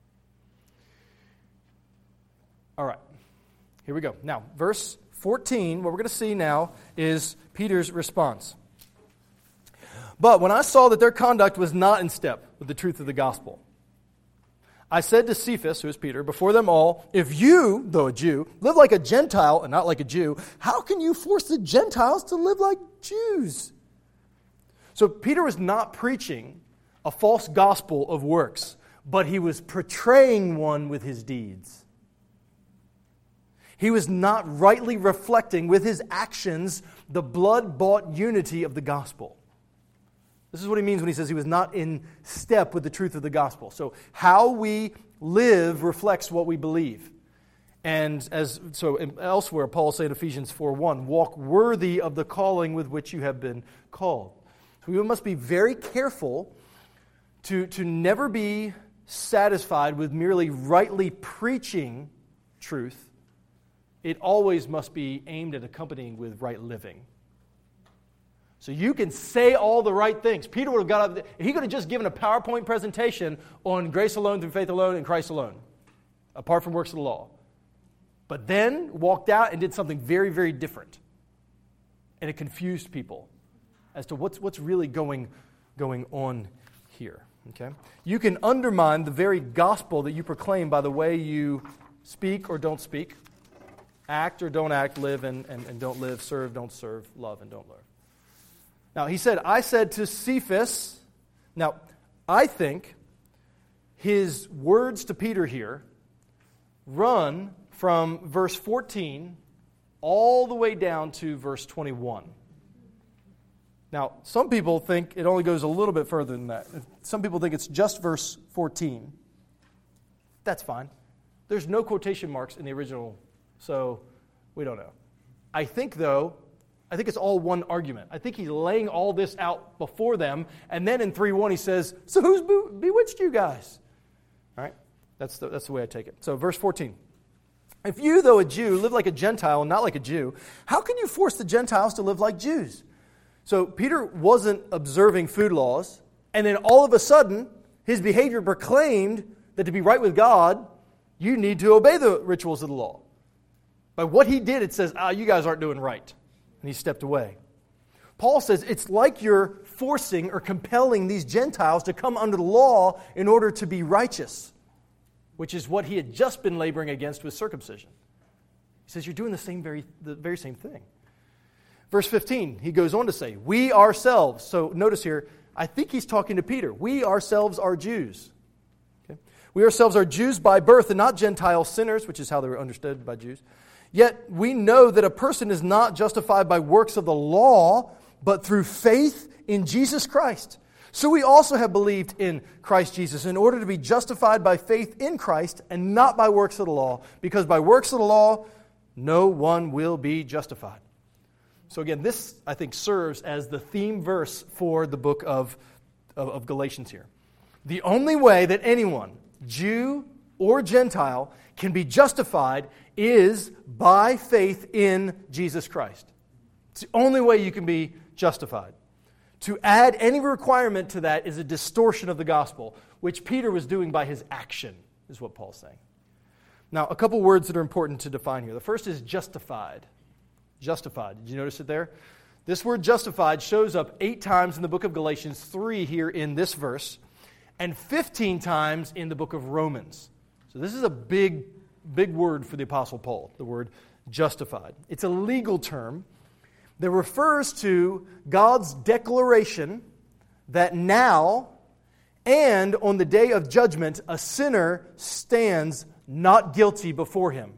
All right, here we go. Now, verse 14, what we're going to see now is Peter's response. But when I saw that their conduct was not in step with the truth of the gospel, I said to Cephas, who is Peter, before them all, if you, though a Jew, live like a Gentile and not like a Jew, how can you force the Gentiles to live like Jews? So Peter was not preaching a false gospel of works, but he was portraying one with his deeds. He was not rightly reflecting with his actions the blood-bought unity of the gospel. This is what he means when he says he was not in step with the truth of the gospel. So how we live reflects what we believe. And elsewhere, Paul said in Ephesians 4:1, walk worthy of the calling with which you have been called. So we must be very careful to never be satisfied with merely rightly preaching truth. It always must be aimed at accompanying with right living. So you can say all the right things. Peter would have got up, he could have just given a PowerPoint presentation on grace alone, through faith alone, and Christ alone, apart from works of the law. But then walked out and did something very, very different. And it confused people as to what's really going on here. Okay? You can undermine the very gospel that you proclaim by the way you speak or don't speak, act or don't act, live and don't live, serve, don't serve, love and don't love. Now, he said, I said to Cephas. Now, I think his words to Peter here run from verse 14 all the way down to verse 21. Now, some people think it only goes a little bit further than that. Some people think it's just verse 14. That's fine. There's no quotation marks in the original, so we don't know. I think it's all one argument. I think he's laying all this out before them, and then in 3:1 he says, so who's bewitched you guys? All right? That's the way I take it. So verse 14. If you, though a Jew, live like a Gentile and not like a Jew, how can you force the Gentiles to live like Jews? So Peter wasn't observing food laws, and then all of a sudden, his behavior proclaimed that to be right with God, you need to obey the rituals of the law. By what he did, it says, you guys aren't doing right. And he stepped away. Paul says it's like you're forcing or compelling these Gentiles to come under the law in order to be righteous, which is what he had just been laboring against with circumcision. He says you're doing the very same thing. Verse 15, he goes on to say, we ourselves, so notice here, I think he's talking to Peter, we ourselves are Jews. Okay? We ourselves are Jews by birth and not Gentile sinners, which is how they were understood by Jews. Yet we know that a person is not justified by works of the law, but through faith in Jesus Christ. So we also have believed in Christ Jesus in order to be justified by faith in Christ and not by works of the law, because by works of the law, no one will be justified. So again, this, I think, serves as the theme verse for the book of Galatians here. The only way that anyone, Jew or Gentile, can be justified is by faith in Jesus Christ. It's the only way you can be justified. To add any requirement to that is a distortion of the gospel, which Peter was doing by his action, is what Paul's saying. Now, a couple words that are important to define here. The first is justified. Justified. Did you notice it there? This word justified shows up 8 times in the book of Galatians, 3 here in this verse, and 15 times in the book of Romans. So this is a big word for the Apostle Paul, the word justified. It's a legal term that refers to God's declaration that now and on the day of judgment, a sinner stands not guilty before him.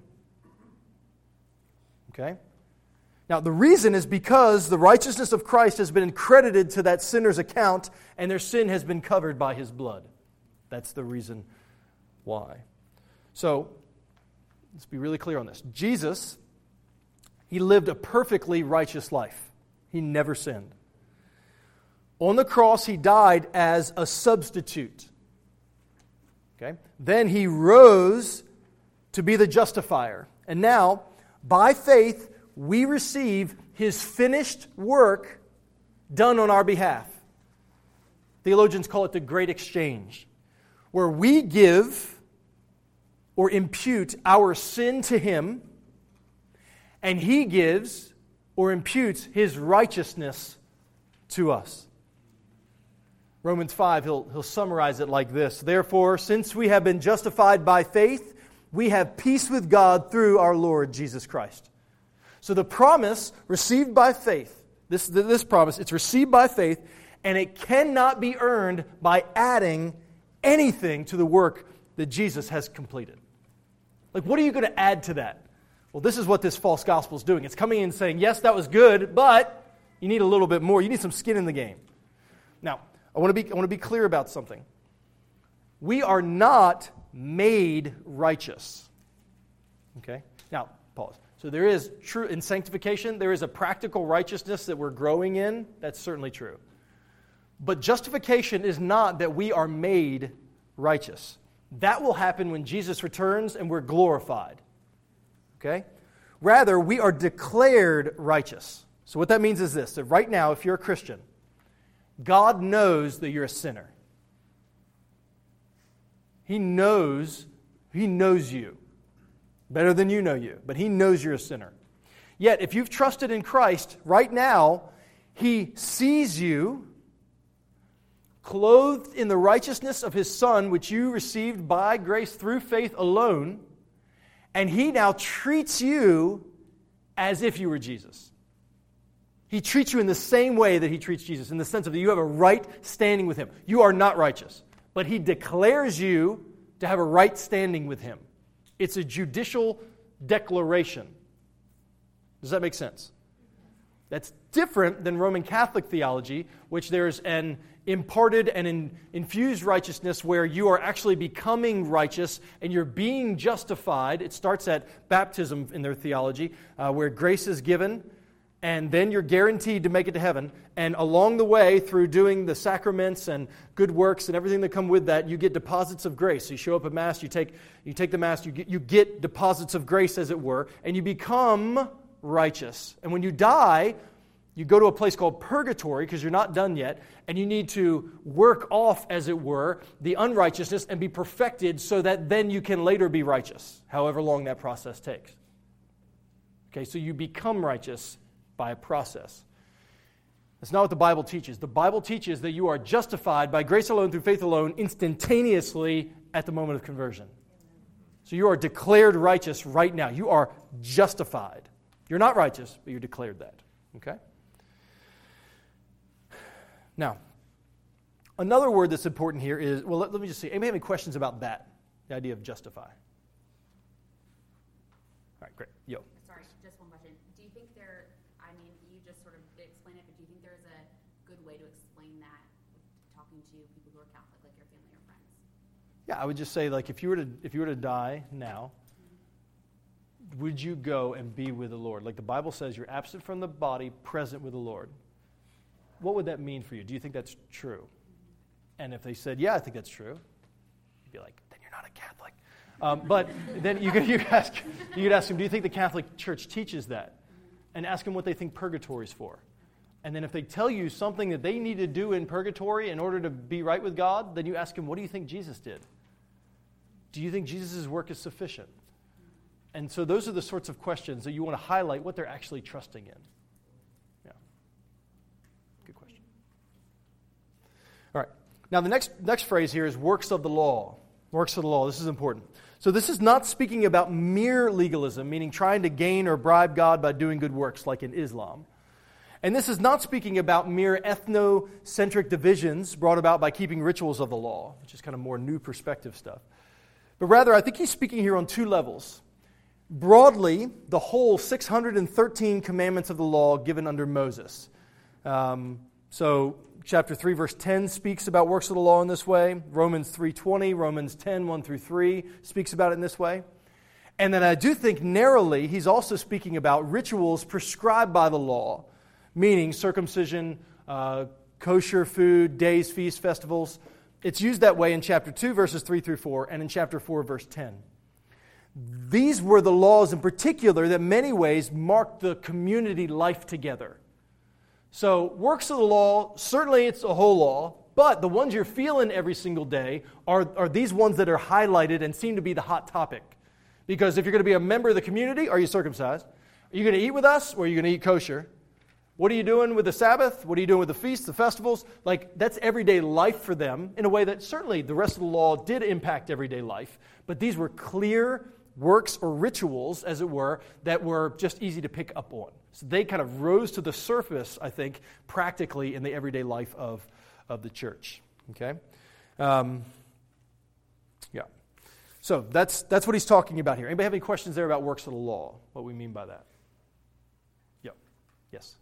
Okay? Now, the reason is because the righteousness of Christ has been credited to that sinner's account, and their sin has been covered by his blood. That's the reason why. So, let's be really clear on this. Jesus, he lived a perfectly righteous life. He never sinned. On the cross, he died as a substitute. Okay? Then he rose to be the justifier. And now, by faith, we receive his finished work done on our behalf. Theologians call it the great exchange, where we give or impute our sin to him, and he gives or imputes his righteousness to us. Romans 5, he'll summarize it like this. Therefore, since we have been justified by faith, we have peace with God through our Lord Jesus Christ. So the promise received by faith, this promise, it's received by faith, and it cannot be earned by adding anything to the work that Jesus has completed. Like, what are you going to add to that? Well, this is what this false gospel is doing. It's coming in and saying, yes, that was good, but you need a little bit more. You need some skin in the game. Now, I want to be clear about something. We are not made righteous. Okay? Now, pause. So there is true in sanctification, there is a practical righteousness that we're growing in. That's certainly true. But justification is not that we are made righteous. That will happen when Jesus returns and we're glorified. Okay? Rather, we are declared righteous. So what that means is this, that right now, if you're a Christian, God knows that you're a sinner. He knows you better than you know you, but He knows you're a sinner. Yet, if you've trusted in Christ, right now, He sees you clothed in the righteousness of His Son, which you received by grace through faith alone, and He now treats you as if you were Jesus. He treats you in the same way that he treats Jesus, in the sense of that you have a right standing with him. You are not righteous, but he declares you to have a right standing with him. It's a judicial declaration. Does that make sense? That's different than Roman Catholic theology, which there's an imparted and infused righteousness where you are actually becoming righteous and you're being justified. It starts at baptism in their theology, where grace is given, and then you're guaranteed to make it to heaven. And along the way, through doing the sacraments and good works and everything that come with that, you get deposits of grace. So you show up at Mass, you take the Mass, you get deposits of grace, as it were, and you become righteous. And when you die, you go to a place called purgatory, because you're not done yet, and you need to work off, as it were, the unrighteousness and be perfected so that then you can later be righteous, however long that process takes. Okay, so you become righteous by a process. That's not what the Bible teaches. The Bible teaches that you are justified by grace alone, through faith alone, instantaneously at the moment of conversion. So you are declared righteous right now. You are justified. You're not righteous, but you're declared that. Okay? Now, another word that's important here is, well, let me just see. Anybody have any questions about that? The idea of justify. All right, great. Yo. Sorry, just one question. Do you think you just sort of explained it, but do you think there's a good way to explain that talking to people who are Catholic, like your family or friends? Yeah, I would just say, like, if you were to die now, would you go and be with the Lord? Like the Bible says, you're absent from the body, present with the Lord. What would that mean for you? Do you think that's true? And if they said, yeah, I think that's true, you'd be like, then you're not a Catholic. But then you could ask them, do you think the Catholic Church teaches that? And ask them what they think purgatory is for. And then if they tell you something that they need to do in purgatory in order to be right with God, then you ask them, what do you think Jesus did? Do you think Jesus' work is sufficient? And so those are the sorts of questions that you want to highlight what they're actually trusting in. Yeah. Good question. All right. Now the next phrase here is works of the law. Works of the law. This is important. So this is not speaking about mere legalism, meaning trying to gain or bribe God by doing good works like in Islam. And this is not speaking about mere ethnocentric divisions brought about by keeping rituals of the law, which is kind of more new perspective stuff. But rather, I think he's speaking here on two levels. Broadly, the whole 613 commandments of the law given under Moses. So chapter 3, verse 10 speaks about works of the law in this way. Romans 3:20, Romans 10, 1 through 3 speaks about it in this way. And then I do think narrowly, he's also speaking about rituals prescribed by the law, meaning circumcision, kosher food, days, feasts, festivals. It's used that way in chapter 2, verses 3 through 4, and in chapter 4, verse 10. These were the laws in particular that in many ways marked the community life together. So works of the law, certainly it's a whole law, but the ones you're feeling every single day are these ones that are highlighted and seem to be the hot topic. Because if you're going to be a member of the community, are you circumcised? Are you going to eat with us, or are you going to eat kosher? What are you doing with the Sabbath? What are you doing with the feasts, the festivals? Like, that's everyday life for them in a way that certainly the rest of the law did impact everyday life. But these were clear works or rituals, as it were, that were just easy to pick up on. So they kind of rose to the surface, I think, practically in the everyday life of the church. Okay? Yeah. So that's what he's talking about here. Anybody have any questions there about works of the law? What we mean by that? Yeah. Yes.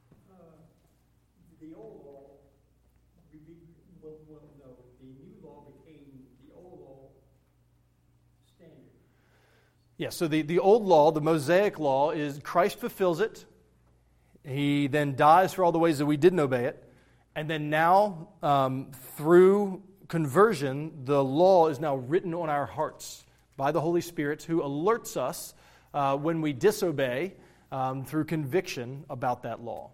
The old law, the new law became the old law standard. Yeah, so the old law, the Mosaic law, is Christ fulfills it. He then dies for all the ways that we didn't obey it. And then now, through conversion, the law is now written on our hearts by the Holy Spirit, who alerts us when we disobey through conviction about that law.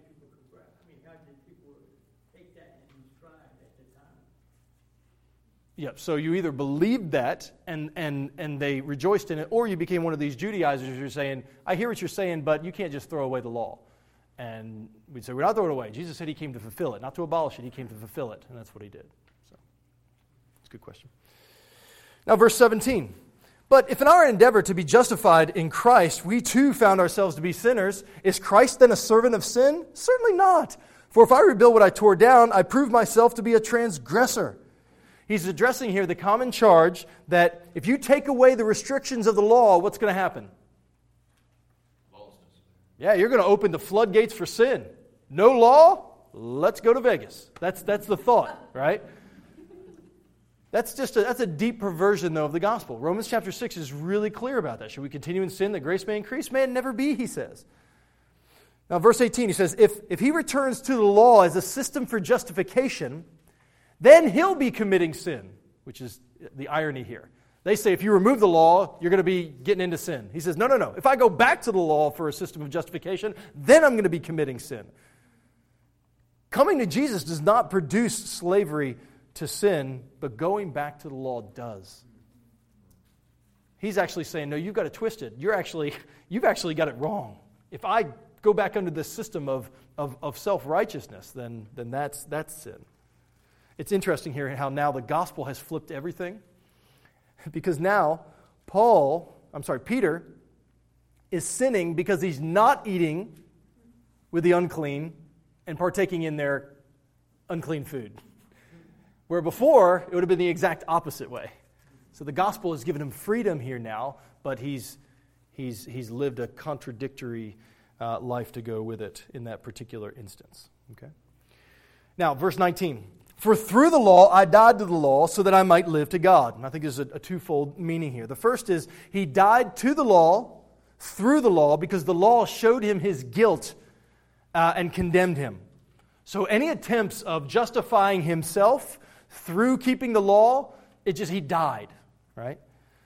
Yeah, so you either believed that and they rejoiced in it, or you became one of these Judaizers who are saying, I hear what you're saying, but you can't just throw away the law. And we'd say, we're not throwing it away. Jesus said he came to fulfill it, not to abolish it. He came to fulfill it, and that's what he did. So, it's a good question. Now, verse 17. But if in our endeavor to be justified in Christ, we too found ourselves to be sinners, is Christ then a servant of sin? Certainly not. For if I rebuild what I tore down, I prove myself to be a transgressor. He's addressing here the common charge that if you take away the restrictions of the law, what's going to happen? Lawlessness. Yeah, you're going to open the floodgates for sin. No law? Let's go to Vegas. That's the thought, right? That's a deep perversion, though, of the gospel. Romans chapter 6 is really clear about that. Should we continue in sin that grace may increase? May it never be, he says. Now, verse 18, he says, if he returns to the law as a system for justification, then he'll be committing sin, which is the irony here. They say if you remove the law, you're going to be getting into sin. He says, no. If I go back to the law for a system of justification, then I'm going to be committing sin. Coming to Jesus does not produce slavery to sin, but going back to the law does. He's actually saying, no, you've got it twisted. You've actually got it wrong. If I go back under this system of self-righteousness, then that's sin. It's interesting here how now the gospel has flipped everything, because now Peter is sinning because he's not eating with the unclean and partaking in their unclean food. Where before, it would have been the exact opposite way. So the gospel has given him freedom here now, but he's lived a contradictory life to go with it in that particular instance. Okay. Now, verse 19. For through the law I died to the law so that I might live to God. And I think there's a twofold meaning here. The first is he died to the law, through the law, because the law showed him his guilt and condemned him. So any attempts of justifying himself through keeping the law, he died, right?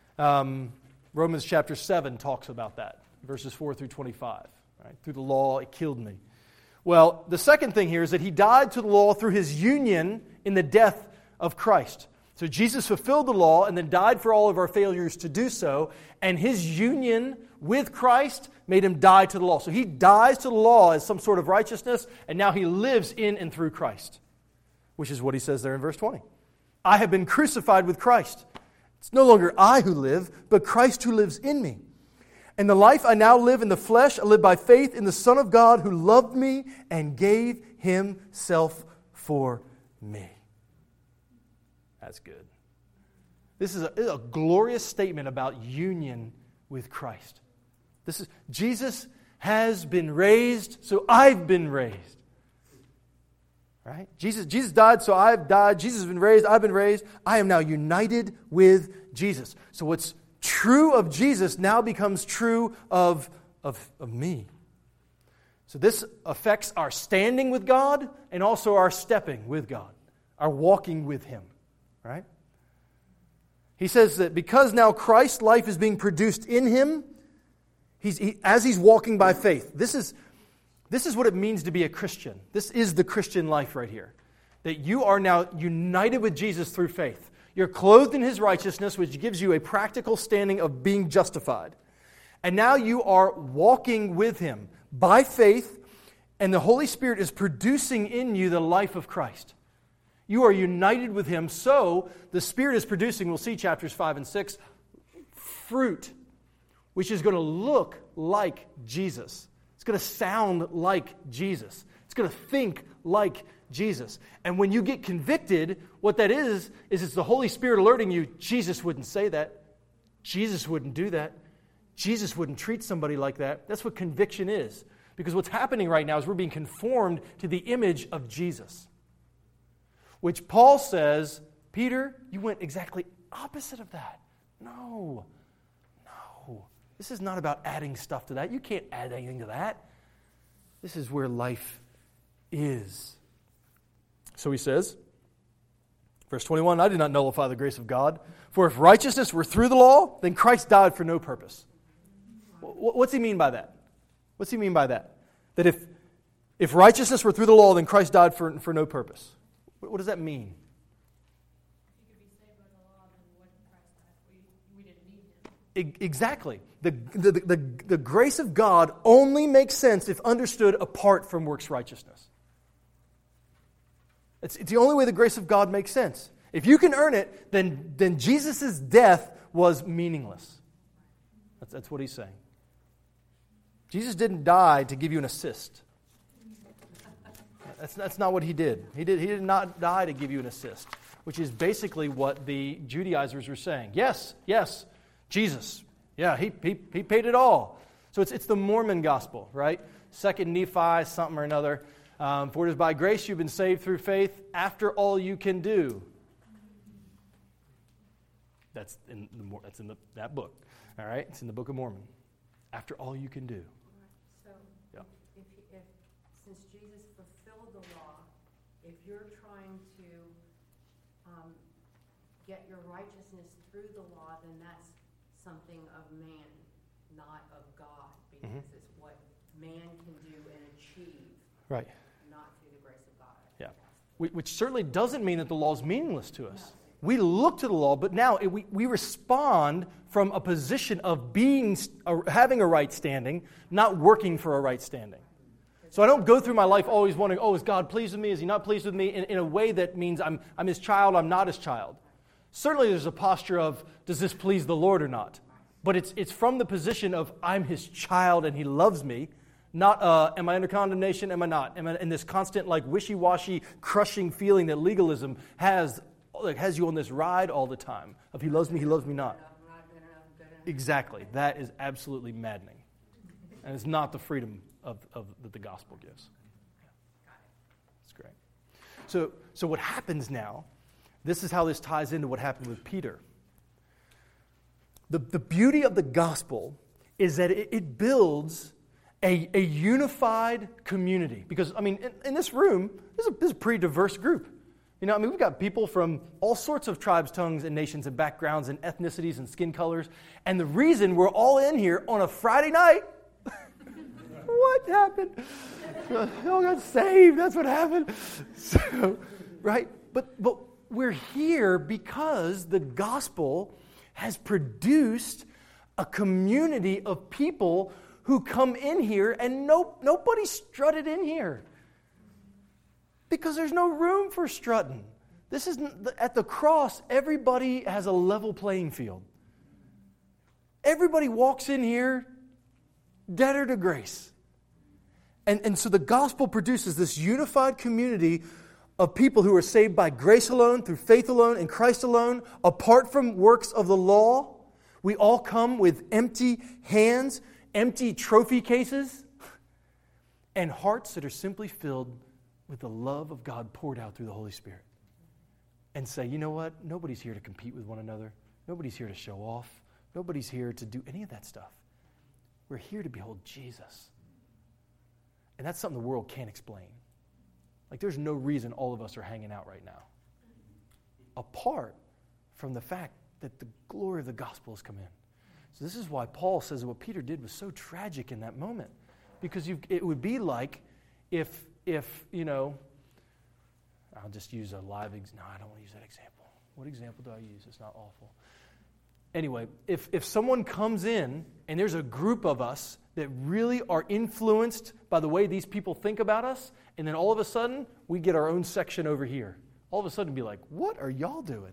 Romans chapter 7 talks about that, verses 4 through 25. Right? Through the law, it killed me. Well, the second thing here is that he died to the law through his union in the death of Christ. So Jesus fulfilled the law and then died for all of our failures to do so, and his union with Christ made him die to the law. So he dies to the law as some sort of righteousness, and now he lives in and through Christ, which is what he says there in verse 20. I have been crucified with Christ. It's no longer I who live, but Christ who lives in me. And the life I now live in the flesh, I live by faith in the Son of God who loved me and gave himself for me. That's good. This is a glorious statement about union with Christ. Jesus has been raised, so I've been raised. Right? Jesus died, so I've died. Jesus has been raised, I've been raised. I am now united with Jesus. So what's true of Jesus now becomes true of me. So this affects our standing with God and also our stepping with God, our walking with Him. Right? He says that because now Christ's life is being produced in Him, as He's walking by faith. This is what it means to be a Christian. This is the Christian life right here. That you are now united with Jesus through faith. You're clothed in His righteousness, which gives you a practical standing of being justified. And now you are walking with Him by faith, and the Holy Spirit is producing in you the life of Christ. You are united with Him, so the Spirit is producing, we'll see chapters 5 and 6, fruit, which is going to look like Jesus. It's going to sound like Jesus. It's going to think like Jesus. And when you get convicted, what that is it's the Holy Spirit alerting you, Jesus wouldn't say that. Jesus wouldn't do that. Jesus wouldn't treat somebody like that. That's what conviction is. Because what's happening right now is we're being conformed to the image of Jesus. Which Paul says, Peter, you went exactly opposite of that. No. This is not about adding stuff to that. You can't add anything to that. This is where life is. So he says, verse 21, I did not nullify the grace of God. For if righteousness were through the law, then Christ died for no purpose. What's he mean by that? What's he mean by that? That if righteousness were through the law, then Christ died for no purpose. What does that mean? You could be saved by the law, then what Christ died for? We didn't need Him. Exactly. The grace of God only makes sense if understood apart from works righteousness. It's the only way the grace of God makes sense. If you can earn it, then Jesus' death was meaningless. That's what he's saying. Jesus didn't die to give you an assist. That's not what he did. He did not die to give you an assist, which is basically what the Judaizers were saying. Yes, Jesus. Yeah, he paid it all. So it's the Mormon gospel, right? 2 Nephi, something or another. For it is by grace you've been saved through faith, after all you can do. That's in that book. All right, it's in the Book of Mormon. After all you can do. So, yeah. if since Jesus fulfilled the law, if you're trying to get your righteousness through the law, then that's something of man, not of God, because it's what man can do and achieve, right? Not through the grace of God. Yeah, which certainly doesn't mean that the law is meaningless to us. No. We look to the law, but now we respond from a position of having a right standing, not working for a right standing. So I don't go through my life always wondering, is God pleased with me? Is he not pleased with me? In a way that means I'm his child, I'm not his child. Certainly there's a posture of, does this please the Lord or not? But it's from the position of, I'm his child and he loves me, not, am I under condemnation, am I not? Am I in this constant, wishy-washy, crushing feeling that legalism has you on this ride all the time of he loves me not. Exactly. That is absolutely maddening. And it's not the freedom that the gospel gives. That's great. So what happens now, this is how this ties into what happened with Peter. The beauty of the gospel is that it builds a unified community. Because, in this room, this is a pretty diverse group. We've got people from all sorts of tribes, tongues, and nations, and backgrounds, and ethnicities, and skin colors. And the reason we're all in here on a Friday night, what happened? All got saved, that's what happened. So, right? But we're here because the gospel has produced a community of people who come in here, and nobody strutted in here. Because there's no room for strutting. This isn't at the cross. Everybody has a level playing field. Everybody walks in here debtor to grace. And so the gospel produces this unified community of people who are saved by grace alone, through faith alone, in Christ alone, apart from works of the law. We all come with empty hands, empty trophy cases, and hearts that are simply filled with the love of God poured out through the Holy Spirit. And say, you know what? Nobody's here to compete with one another. Nobody's here to show off. Nobody's here to do any of that stuff. We're here to behold Jesus. And that's something the world can't explain. There's no reason all of us are hanging out right now, apart from the fact that the glory of the gospel has come in. So this is why Paul says that what Peter did was so tragic in that moment. Because it would be like if I'll just use a live example. No, I don't want to use that example. What example do I use? It's not awful. Anyway, if someone comes in and there's a group of us that really are influenced by the way these people think about us, and then all of a sudden we get our own section over here. All of a sudden be like, what are y'all doing?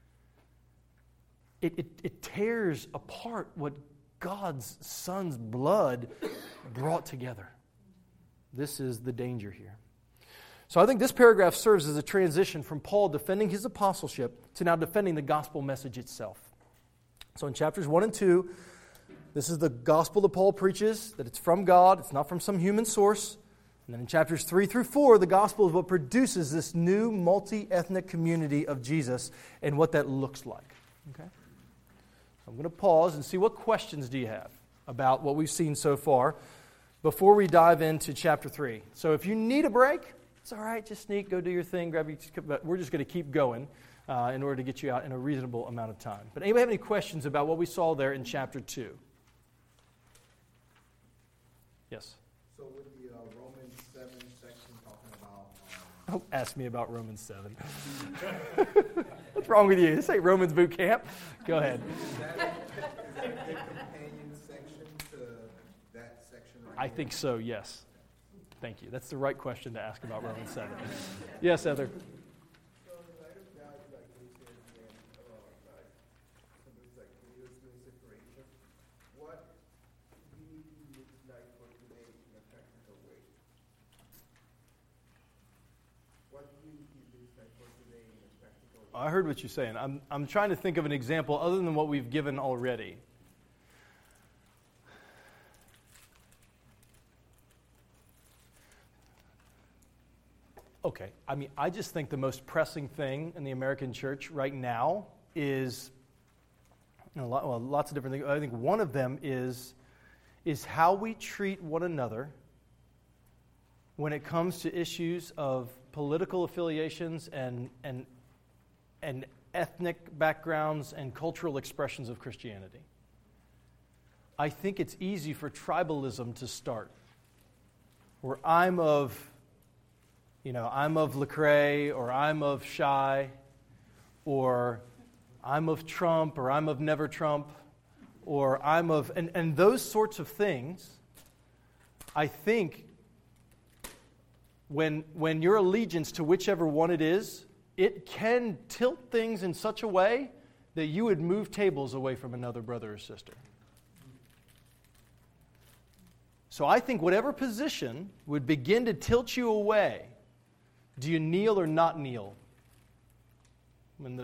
It tears apart what God's Son's blood brought together. This is the danger here. So I think this paragraph serves as a transition from Paul defending his apostleship to now defending the gospel message itself. So in chapters 1 and 2, this is the gospel that Paul preaches, that it's from God, it's not from some human source. And then in chapters 3 through 4, the gospel is what produces this new multi-ethnic community of Jesus and what that looks like. Okay? So I'm going to pause and see what questions do you have about what we've seen so far before we dive into chapter 3. So if you need a break, it's all right, just sneak, go do your thing, grab your, but we're just going to keep going in order to get you out in a reasonable amount of time. But anybody have any questions about what we saw there in chapter 2? Yes? So with the Romans 7 section talking about... Don't ask me about Romans 7. What's wrong with you? This ain't Romans boot camp. Go ahead. Is that a companion section to that section right I think so, yes. Thank you. That's the right question to ask about Romans 7. Yes, Heather. So in light of that, like we said, somebody's like, I heard what you're saying. I'm trying to think of an example other than what we've given already. Okay, I mean, I just think the most pressing thing in the American church right now is, lots of different things. I think one of them is how we treat one another when it comes to issues of political affiliations and ethnic backgrounds and cultural expressions of Christianity. I think it's easy for tribalism to start, where I'm of Lecrae, or I'm of Shai, or I'm of Trump, or I'm of Never Trump, or I'm of, and those sorts of things. I think when your allegiance to whichever one it is, it can tilt things in such a way that you would move tables away from another brother or sister. So I think whatever position would begin to tilt you away, do you kneel or not kneel when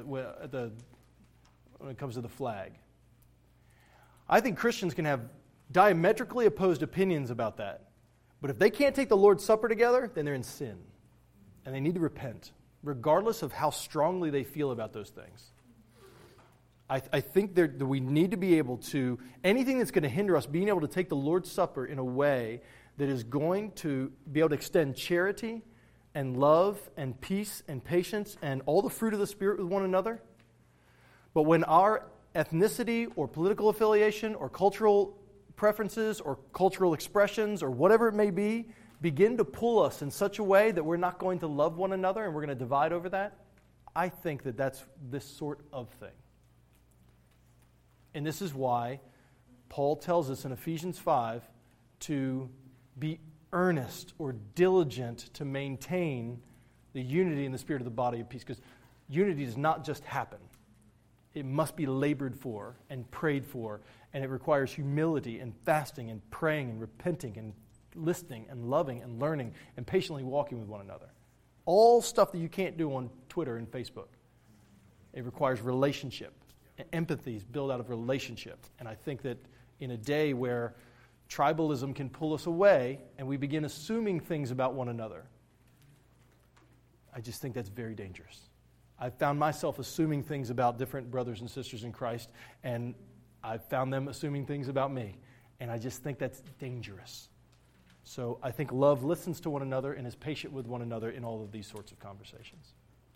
it comes to the flag? I think Christians can have diametrically opposed opinions about that. But if they can't take the Lord's Supper together, then they're in sin. And they need to repent, regardless of how strongly they feel about those things. I think that we need to be able to, anything that's going to hinder us being able to take the Lord's Supper in a way that is going to be able to extend charity and love and peace and patience and all the fruit of the Spirit with one another. But when our ethnicity or political affiliation or cultural preferences or cultural expressions or whatever it may be begin to pull us in such a way that we're not going to love one another and we're going to divide over that, I think that that's this sort of thing. And this is why Paul tells us in Ephesians 5 to be earnest or diligent to maintain the unity in the spirit of the body of peace. Because unity does not just happen. It must be labored for and prayed for. And it requires humility and fasting and praying and repenting and listening and loving and learning and patiently walking with one another. All stuff that you can't do on Twitter and Facebook. It requires relationship. And empathy is built out of relationship. And I think that in a day where tribalism can pull us away and we begin assuming things about one another, I just think that's very dangerous. I've found myself assuming things about different brothers and sisters in Christ, and I've found them assuming things about me. And I just think that's dangerous. So I think love listens to one another and is patient with one another in all of these sorts of conversations.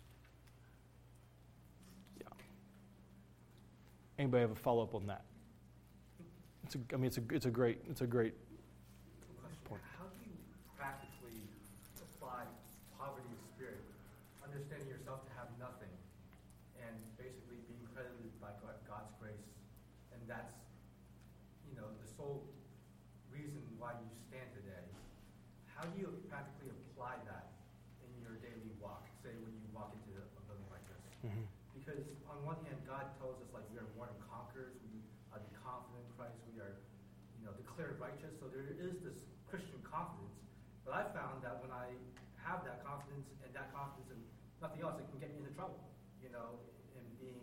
Yeah. Anybody have a follow-up on that? It's a great point. How do you practically apply poverty of spirit, understanding yourself to have nothing, and basically being credited by God's grace, and that's, the sole reason why you stand today? How do you practically apply that in your daily walk? Say when you walk into a building like this, because on one hand, God tells us we are more than conquerors. We are be confident in Christ. We are, declared righteous. So there is this Christian confidence. But I found that when I have that confidence and nothing else, it can get me into trouble. In being,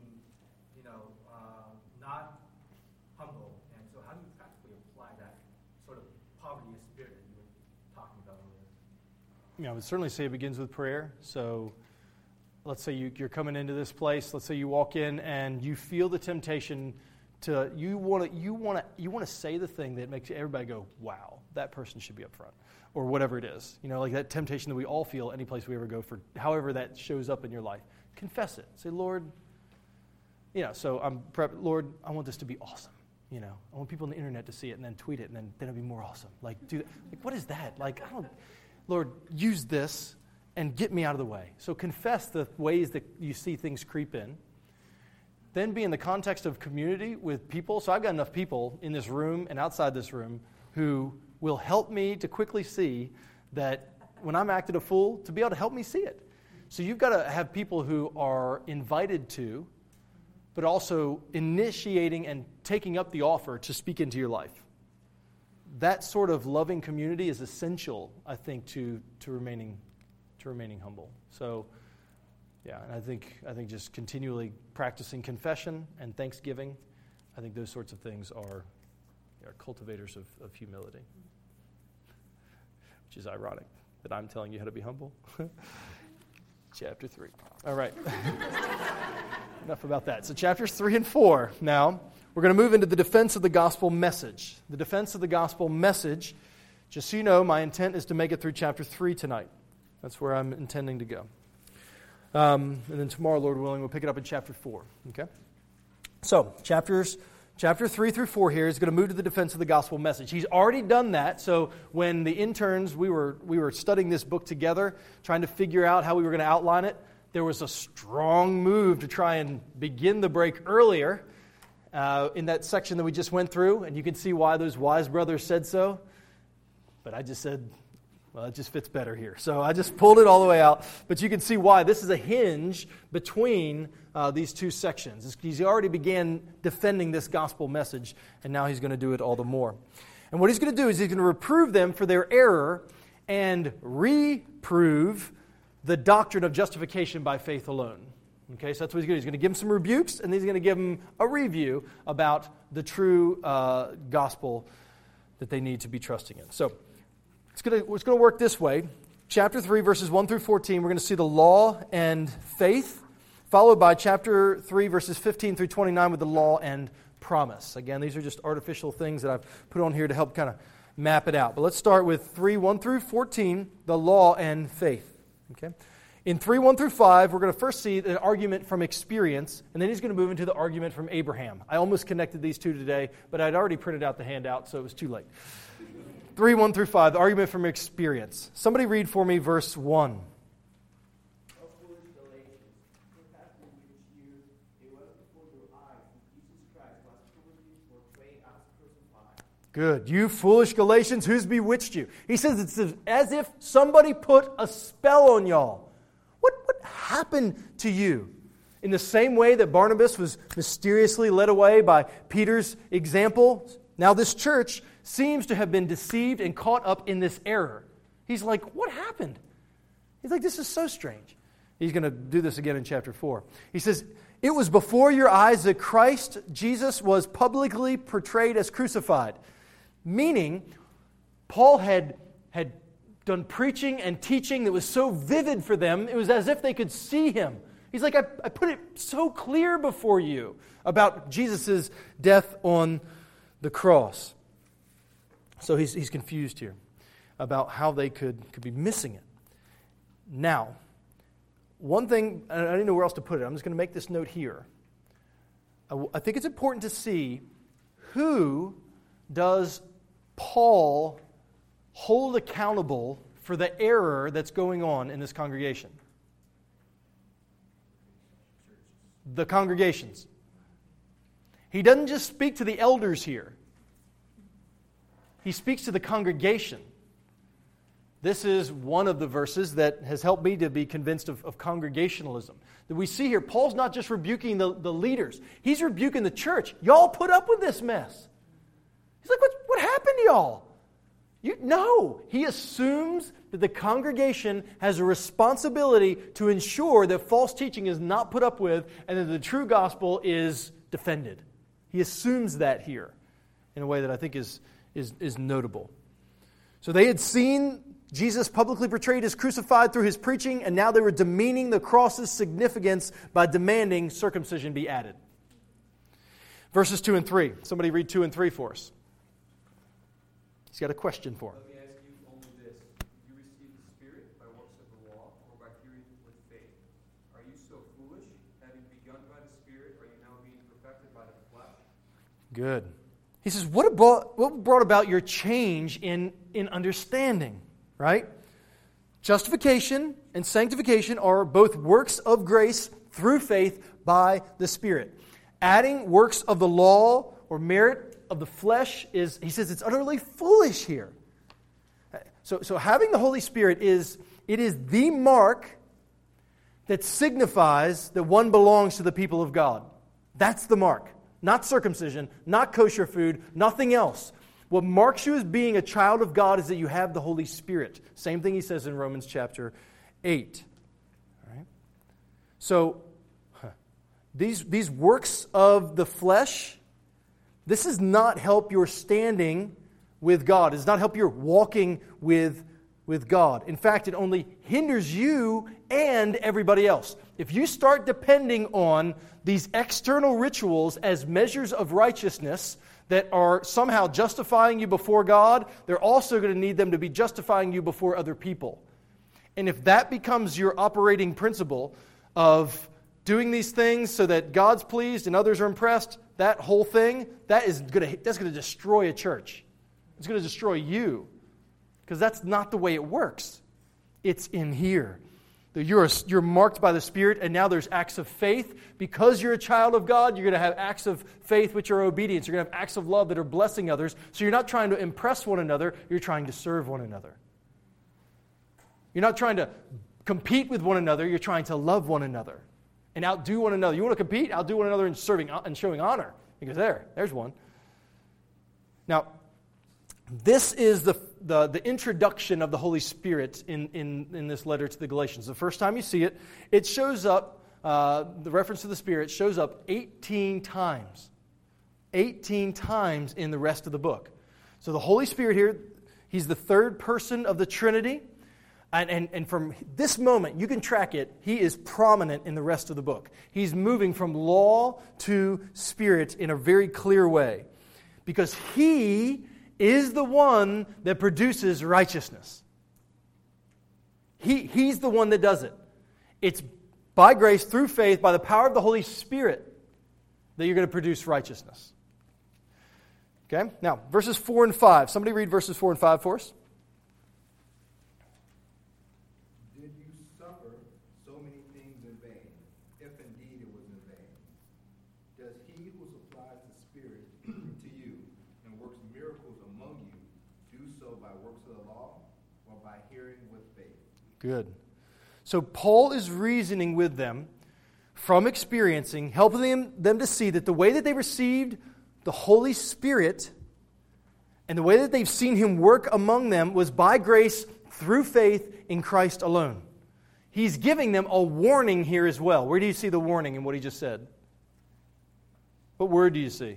not humble. And so, how do you practically apply that sort of poverty of spirit that you were talking about earlier? I would certainly say it begins with prayer. So let's say you're coming into this place. Let's say you walk in and you feel the temptation to you want to say the thing that makes everybody go, "Wow, that person should be up front," or whatever it is. Like that temptation that we all feel any place we ever go for, however that shows up in your life. Confess it. Say, "Lord, so Lord, I want this to be awesome. I want people on the internet to see it and then tweet it and then it'll be more awesome. Do that. What is that? Lord, use this and get me out of the way." So confess the ways that you see things creep in. Then be in the context of community with people. So I've got enough people in this room and outside this room who will help me to quickly see that when I'm acting a fool, to be able to help me see it. So you've got to have people who are invited to, but also initiating and taking up the offer to speak into your life. That sort of loving community is essential, I think, to remaining humble. So Yeah, and I think just continually practicing confession and thanksgiving, I think those sorts of things are cultivators of humility. Which is ironic that I'm telling you how to be humble. Chapter 3. All right. Enough about that. So chapters 3 and 4 now. We're going to move into the defense of the gospel message. The defense of the gospel message. Just so you know, my intent is to make it through chapter 3 tonight. That's where I'm intending to go. And then tomorrow, Lord willing, we'll pick it up in chapter 4. Okay? So, chapter 3 through 4 here is going to move to the defense of the gospel message. He's already done that. So when the interns, we were studying this book together, trying to figure out how we were going to outline it, there was a strong move to try and begin the break earlier in that section that we just went through. And you can see why those wise brothers said so. But I just said, well, it just fits better here. So I just pulled it all the way out. But you can see why. This is a hinge between these two sections. He's already began defending this gospel message, and now he's going to do it all the more. And what he's going to do is he's going to reprove them for their error and reprove the doctrine of justification by faith alone. Okay, so that's what he's going to do. He's going to give them some rebukes, and then he's going to give them a review about the true gospel that they need to be trusting in. So it's going to work this way. Chapter 3, verses 1 through 14, we're going to see the law and faith, followed by chapter 3, verses 15 through 29 with the law and promise. Again, these are just artificial things that I've put on here to help kind of map it out. But let's start with 3, 1 through 14, the law and faith. Okay? In 3, 1 through 5, we're going to first see an argument from experience, and then he's going to move into the argument from Abraham. I almost connected these two today, but I'd already printed out the handout, so it was too late. 3, 1 through 5, the argument from experience. Somebody read for me verse 1. Good. You foolish Galatians, who's bewitched you? He says it's as if somebody put a spell on y'all. What happened to you? In the same way that Barnabas was mysteriously led away by Peter's example, now this church seems to have been deceived and caught up in this error. He's like, what happened? He's like, this is so strange. He's going to do this again in chapter 4. He says, it was before your eyes that Christ Jesus was publicly portrayed as crucified. Meaning, Paul had done preaching and teaching that was so vivid for them, it was as if they could see him. He's like, I put it so clear before you about Jesus' death on the cross. So he's confused here about how they could be missing it. Now, one thing, I didn't know where else to put it. I'm just going to make this note here. I think it's important to see who does Paul hold accountable for the error that's going on in this congregation. The congregations. He doesn't just speak to the elders here. He speaks to the congregation. This is one of the verses that has helped me to be convinced of congregationalism. That we see here, Paul's not just rebuking the leaders. He's rebuking the church. Y'all put up with this mess. He's like, what happened to y'all? No. He assumes that the congregation has a responsibility to ensure that false teaching is not put up with and that the true gospel is defended. He assumes that here in a way that I think is notable. So they had seen Jesus publicly portrayed as crucified through his preaching, and now they were demeaning the cross's significance by demanding circumcision be added. Verses 2 and 3. Somebody read 2 and 3 for us. He's got a question for him. Let me ask you only this. You received the Spirit by works of the law or by hearing with faith? Are you so foolish? Having begun by the Spirit, are you now being perfected by the flesh? Good. He says, what brought about your change in understanding? Right? Justification and sanctification are both works of grace through faith by the Spirit. Adding works of the law or merit of the flesh is, he says, it's utterly foolish here. So having the Holy Spirit is the mark that signifies that one belongs to the people of God. That's the mark. Not circumcision, not kosher food, nothing else. What marks you as being a child of God is that you have the Holy Spirit. Same thing he says in Romans chapter 8. All right? So, these works of the flesh, this does not help your standing with God. It does not help your walking with God. In fact, it only hinders you and everybody else. If you start depending on these external rituals as measures of righteousness that are somehow justifying you before God, they're also going to need them to be justifying you before other people. And if that becomes your operating principle of doing these things so that God's pleased and others are impressed, that whole thing, that's going to destroy a church. It's going to destroy you. Because that's not the way it works. It's in here. You're marked by the Spirit, and now there's acts of faith. Because you're a child of God, you're going to have acts of faith which are obedience. You're going to have acts of love that are blessing others. So you're not trying to impress one another, you're trying to serve one another. You're not trying to compete with one another, you're trying to love one another and outdo one another. You want to compete? Outdo one another in serving and showing honor. Because there's one. Now, this is the introduction of the Holy Spirit in this letter to the Galatians. The first time you see it, it shows up, the reference to the Spirit shows up 18 times. 18 times in the rest of the book. So the Holy Spirit here, He's the third person of the Trinity. And from this moment, you can track it, He is prominent in the rest of the book. He's moving from law to Spirit in a very clear way. Because He is the one that produces righteousness. He's the one that does it. It's by grace, through faith, by the power of the Holy Spirit, that you're going to produce righteousness. Okay? Now, verses 4 and 5. Somebody read verses 4 and 5 for us. Did you suffer so many things in vain, if indeed it was in vain? Does He who supplies the Spirit to you and works miracles among you do so by works of the law or by hearing with faith? Good. So Paul is reasoning with them from experiencing, helping them to see that the way that they received the Holy Spirit and the way that they've seen Him work among them was by grace through faith in Christ alone. He's giving them a warning here as well. Where do you see the warning in what he just said? What word do you see?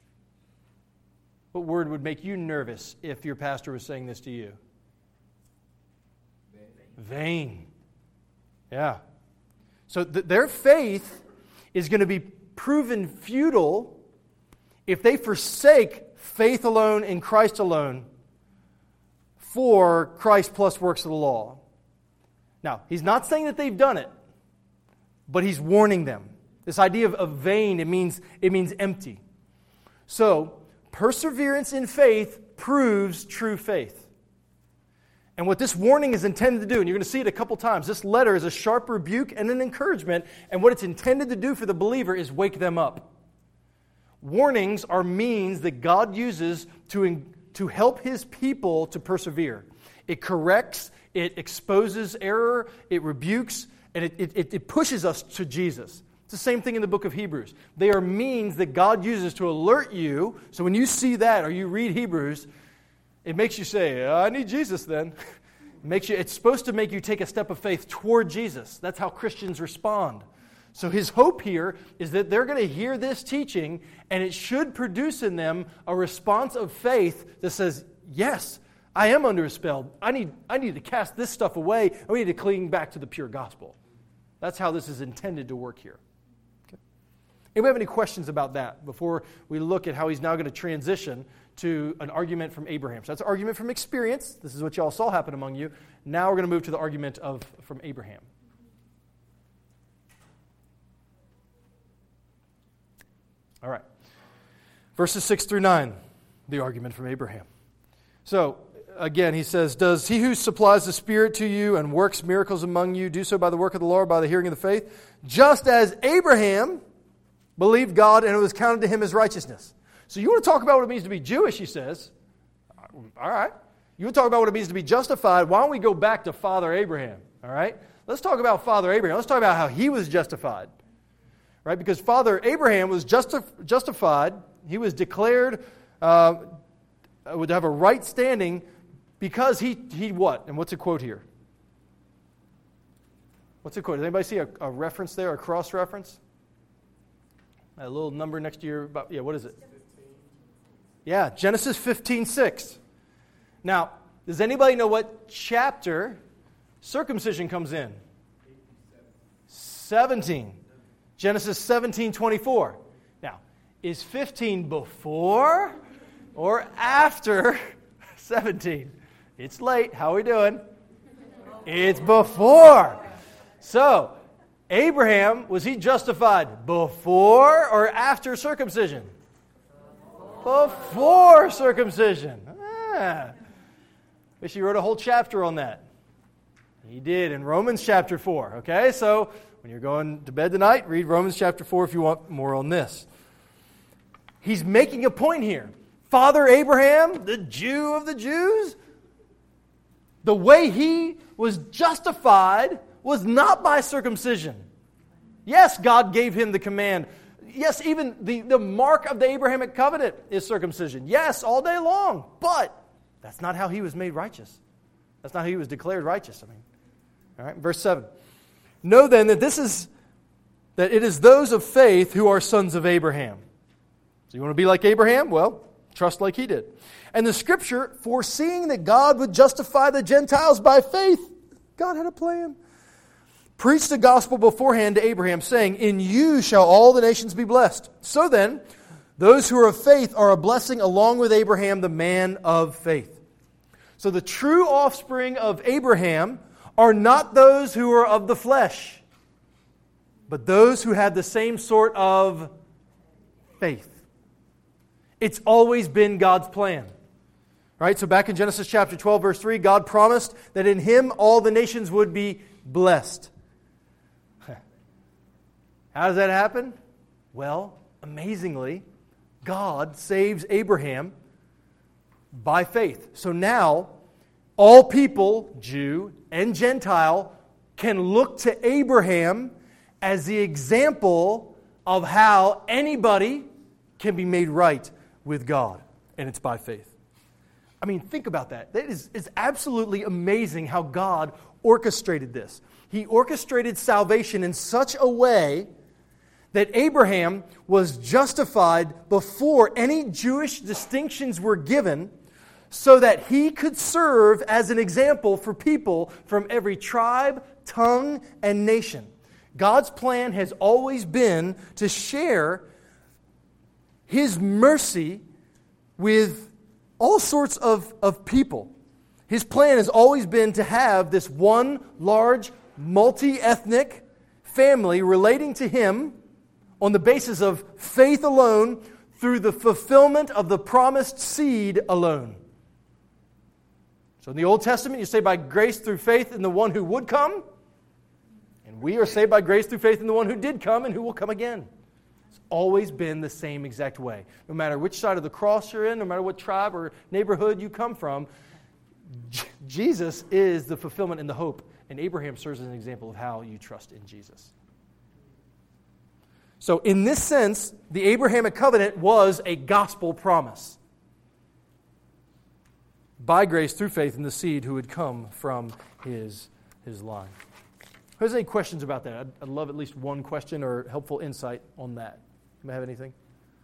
What word would make you nervous if your pastor was saying this to you? Vain. Yeah. So their faith is going to be proven futile if they forsake faith alone in Christ alone for Christ plus works of the law. Now, he's not saying that they've done it, but he's warning them. This idea of vain, it means empty. So, perseverance in faith proves true faith. And what this warning is intended to do, and you're going to see it a couple times, this letter is a sharp rebuke and an encouragement, and what it's intended to do for the believer is wake them up. Warnings are means that God uses to help His people to persevere. It corrects, it exposes error, it rebukes, and it pushes us to Jesus. It's the same thing in the book of Hebrews. They are means that God uses to alert you. So when you see that or you read Hebrews, it makes you say, I need Jesus then. It's supposed to make you take a step of faith toward Jesus. That's how Christians respond. So his hope here is that they're going to hear this teaching, and it should produce in them a response of faith that says, yes, I am under a spell. I need to cast this stuff away. We need to cling back to the pure gospel. That's how this is intended to work here. Okay. Anybody have any questions about that before we look at how he's now going to transition to an argument from Abraham? So that's an argument from experience. This is what y'all saw happen among you. Now we're going to move to the argument from Abraham. All right. Verses 6 through 9, the argument from Abraham. So, again, he says, does he who supplies the Spirit to you and works miracles among you do so by the work of the law or by the hearing of the faith? Just as Abraham believed God and it was counted to him as righteousness. So you want to talk about what it means to be Jewish, he says. All right. You want to talk about what it means to be justified. Why don't we go back to Father Abraham? All right. Let's talk about Father Abraham. Let's talk about how he was justified. Right? Because Father Abraham was justified. He was declared would have a right standing because he what? And what's a quote here? What's it called? Does anybody see a reference there, a cross-reference? A little number next to your, what is it? 15. Yeah, Genesis 15:6. Now, does anybody know what chapter circumcision comes in? 17. Genesis 17:24. Now, is 15 before or after 17? It's late. How are we doing? It's before. So, Abraham, was he justified before or after circumcision? Before circumcision. Wish he wrote a whole chapter on that. He did in Romans chapter 4. Okay, so when you're going to bed tonight, read Romans chapter 4 if you want more on this. He's making a point here. Father Abraham, the Jew of the Jews, the way he was justified was not by circumcision. Yes, God gave him the command. Yes, even the mark of the Abrahamic covenant is circumcision. Yes, all day long. But that's not how he was made righteous. That's not how he was declared righteous. All right, verse 7. Know then that it is those of faith who are sons of Abraham. So you want to be like Abraham? Well, trust like he did. And the Scripture, foreseeing that God would justify the Gentiles by faith, God had a plan. Preached the gospel beforehand to Abraham, saying, in you shall all the nations be blessed. So then, those who are of faith are a blessing along with Abraham, the man of faith. So the true offspring of Abraham are not those who are of the flesh, but those who have the same sort of faith. It's always been God's plan. Right? So back in Genesis chapter 12, verse 3, God promised that in him all the nations would be blessed. How does that happen? Well, amazingly, God saves Abraham by faith. So now, all people, Jew and Gentile, can look to Abraham as the example of how anybody can be made right with God. And it's by faith. I mean, think about that. It's absolutely amazing how God orchestrated this. He orchestrated salvation in such a way that Abraham was justified before any Jewish distinctions were given, so that he could serve as an example for people from every tribe, tongue, and nation. God's plan has always been to share his mercy with all sorts of people. His plan has always been to have this one large, multi-ethnic family relating to him on the basis of faith alone through the fulfillment of the promised seed alone. So in the Old Testament, you say by grace through faith in the one who would come, and we are saved by grace through faith in the one who did come and who will come again. It's always been the same exact way. No matter which side of the cross you're in, no matter what tribe or neighborhood you come from, Jesus is the fulfillment and the hope, and Abraham serves as an example of how you trust in Jesus. So in this sense, the Abrahamic covenant was a gospel promise. By grace through faith in the seed who would come from his line. Who has any questions about that? I'd love at least one question or helpful insight on that. You may have anything?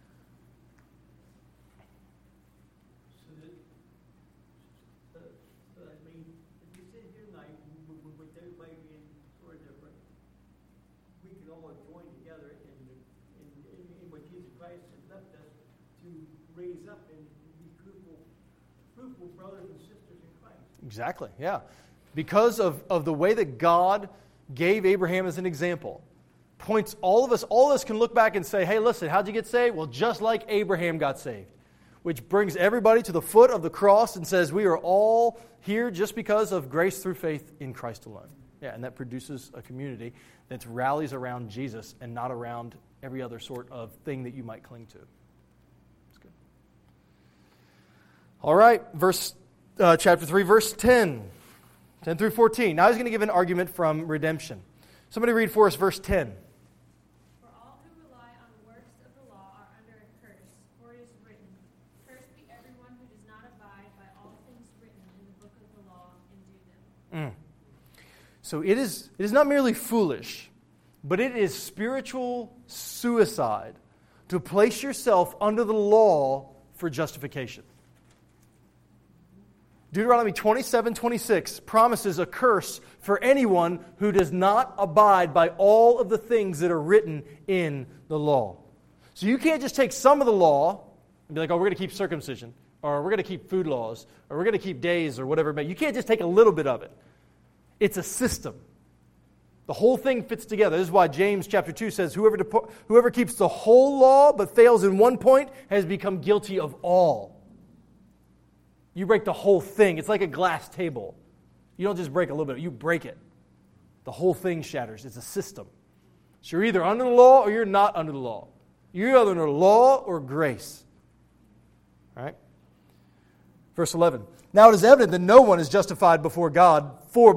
I mean, if you sit here tonight with everybody being sort of different, we can all join together in what Jesus Christ has left us to raise up and be fruitful brothers and sisters in Christ. Exactly, yeah. Because of the way that God gave Abraham as an example, points all of us can look back and say, hey, listen, how'd you get saved? Well, just like Abraham got saved. Which brings everybody to the foot of the cross and says we are all here just because of grace through faith in Christ alone. Yeah, and that produces a community that rallies around Jesus and not around every other sort of thing that you might cling to. That's good. All right, chapter 3, verse 10 through 14. Now he's going to give an argument from redemption. Somebody read for us verse 10. For all who rely on the works of the law are under a curse, for it is written, cursed be everyone who does not abide by all things written in the book of the law and do them. So it is not merely foolish, but it is spiritual suicide to place yourself under the law for justification. Deuteronomy 27:26 promises a curse for anyone who does not abide by all of the things that are written in the law. So you can't just take some of the law and be like, oh, we're going to keep circumcision, or we're going to keep food laws, or we're going to keep days, or whatever. But you can't just take a little bit of it. It's a system. The whole thing fits together. This is why James chapter 2 says, whoever keeps the whole law but fails in one point has become guilty of all. You break the whole thing. It's like a glass table. You don't just break a little bit. You break it. The whole thing shatters. It's a system. So you're either under the law or you're not under the law. You're either under law or grace. All right? Verse 11. Now it is evident that no one is justified before God, for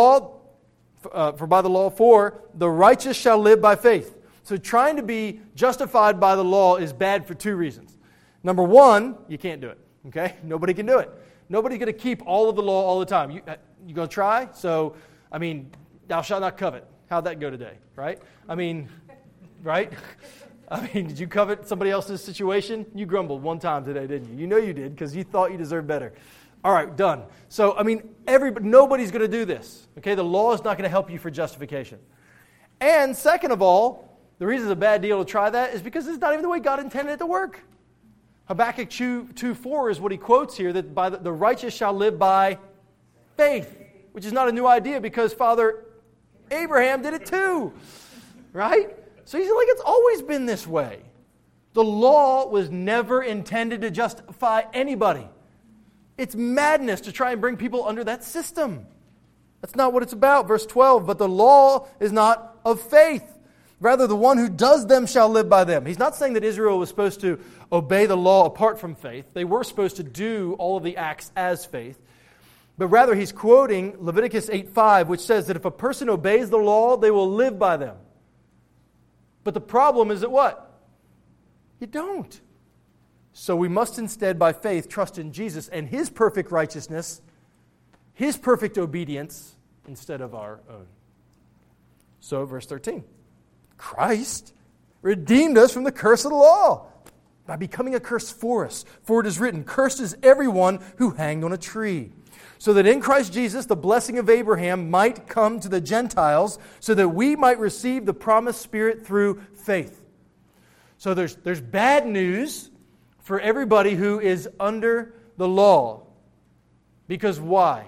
the righteous shall live by faith. So trying to be justified by the law is bad for two reasons. Number one, you can't do it. Okay? Nobody can do it. Nobody's going to keep all of the law all the time. You going to try? So, thou shalt not covet. How'd that go today? Right? Right? Did you covet somebody else's situation? You grumbled one time today, didn't you? You know you did because you thought you deserved better. All right, done. So, nobody's going to do this. Okay? The law is not going to help you for justification. And second of all, the reason it's a bad deal to try that is because it's not even the way God intended it to work. Habakkuk 2:4 is what he quotes here, that the righteous shall live by faith, which is not a new idea because Father Abraham did it too, right? So he's like, it's always been this way. The law was never intended to justify anybody. It's madness to try and bring people under that system. That's not what it's about. Verse 12, but the law is not of faith. Rather, the one who does them shall live by them. He's not saying that Israel was supposed to obey the law apart from faith. They were supposed to do all of the acts as faith. But rather, he's quoting Leviticus 8:5, which says that if a person obeys the law, they will live by them. But the problem is that what? You don't. So we must instead, by faith, trust in Jesus and His perfect righteousness, His perfect obedience, instead of our own. So, verse 13. Christ redeemed us from the curse of the law by becoming a curse for us. For it is written, cursed is everyone who hanged on a tree. So that in Christ Jesus the blessing of Abraham might come to the Gentiles, so that we might receive the promised Spirit through faith. So there's bad news for everybody who is under the law. Because why?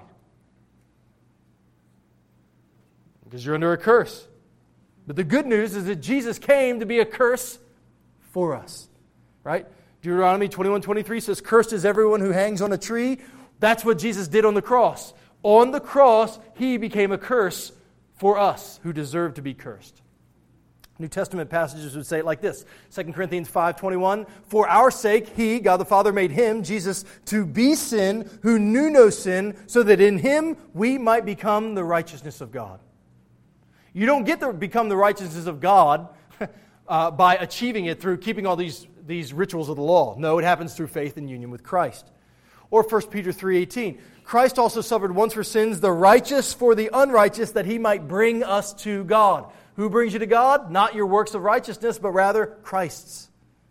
Because you're under a curse. But the good news is that Jesus came to be a curse for us. Right? Deuteronomy 21:23 says, cursed is everyone who hangs on a tree. That's what Jesus did on the cross. On the cross, He became a curse for us who deserve to be cursed. New Testament passages would say it like this. 2 Corinthians 5:21, for our sake He, God the Father, made Him, Jesus, to be sin who knew no sin, so that in Him we might become the righteousness of God. You don't get to become the righteousness of God by achieving it through keeping all these rituals of the law. No, it happens through faith and union with Christ. Or 1 Peter 3:18, Christ also suffered once for sins, the righteous for the unrighteous, that He might bring us to God. Who brings you to God? Not your works of righteousness, but rather Christ's.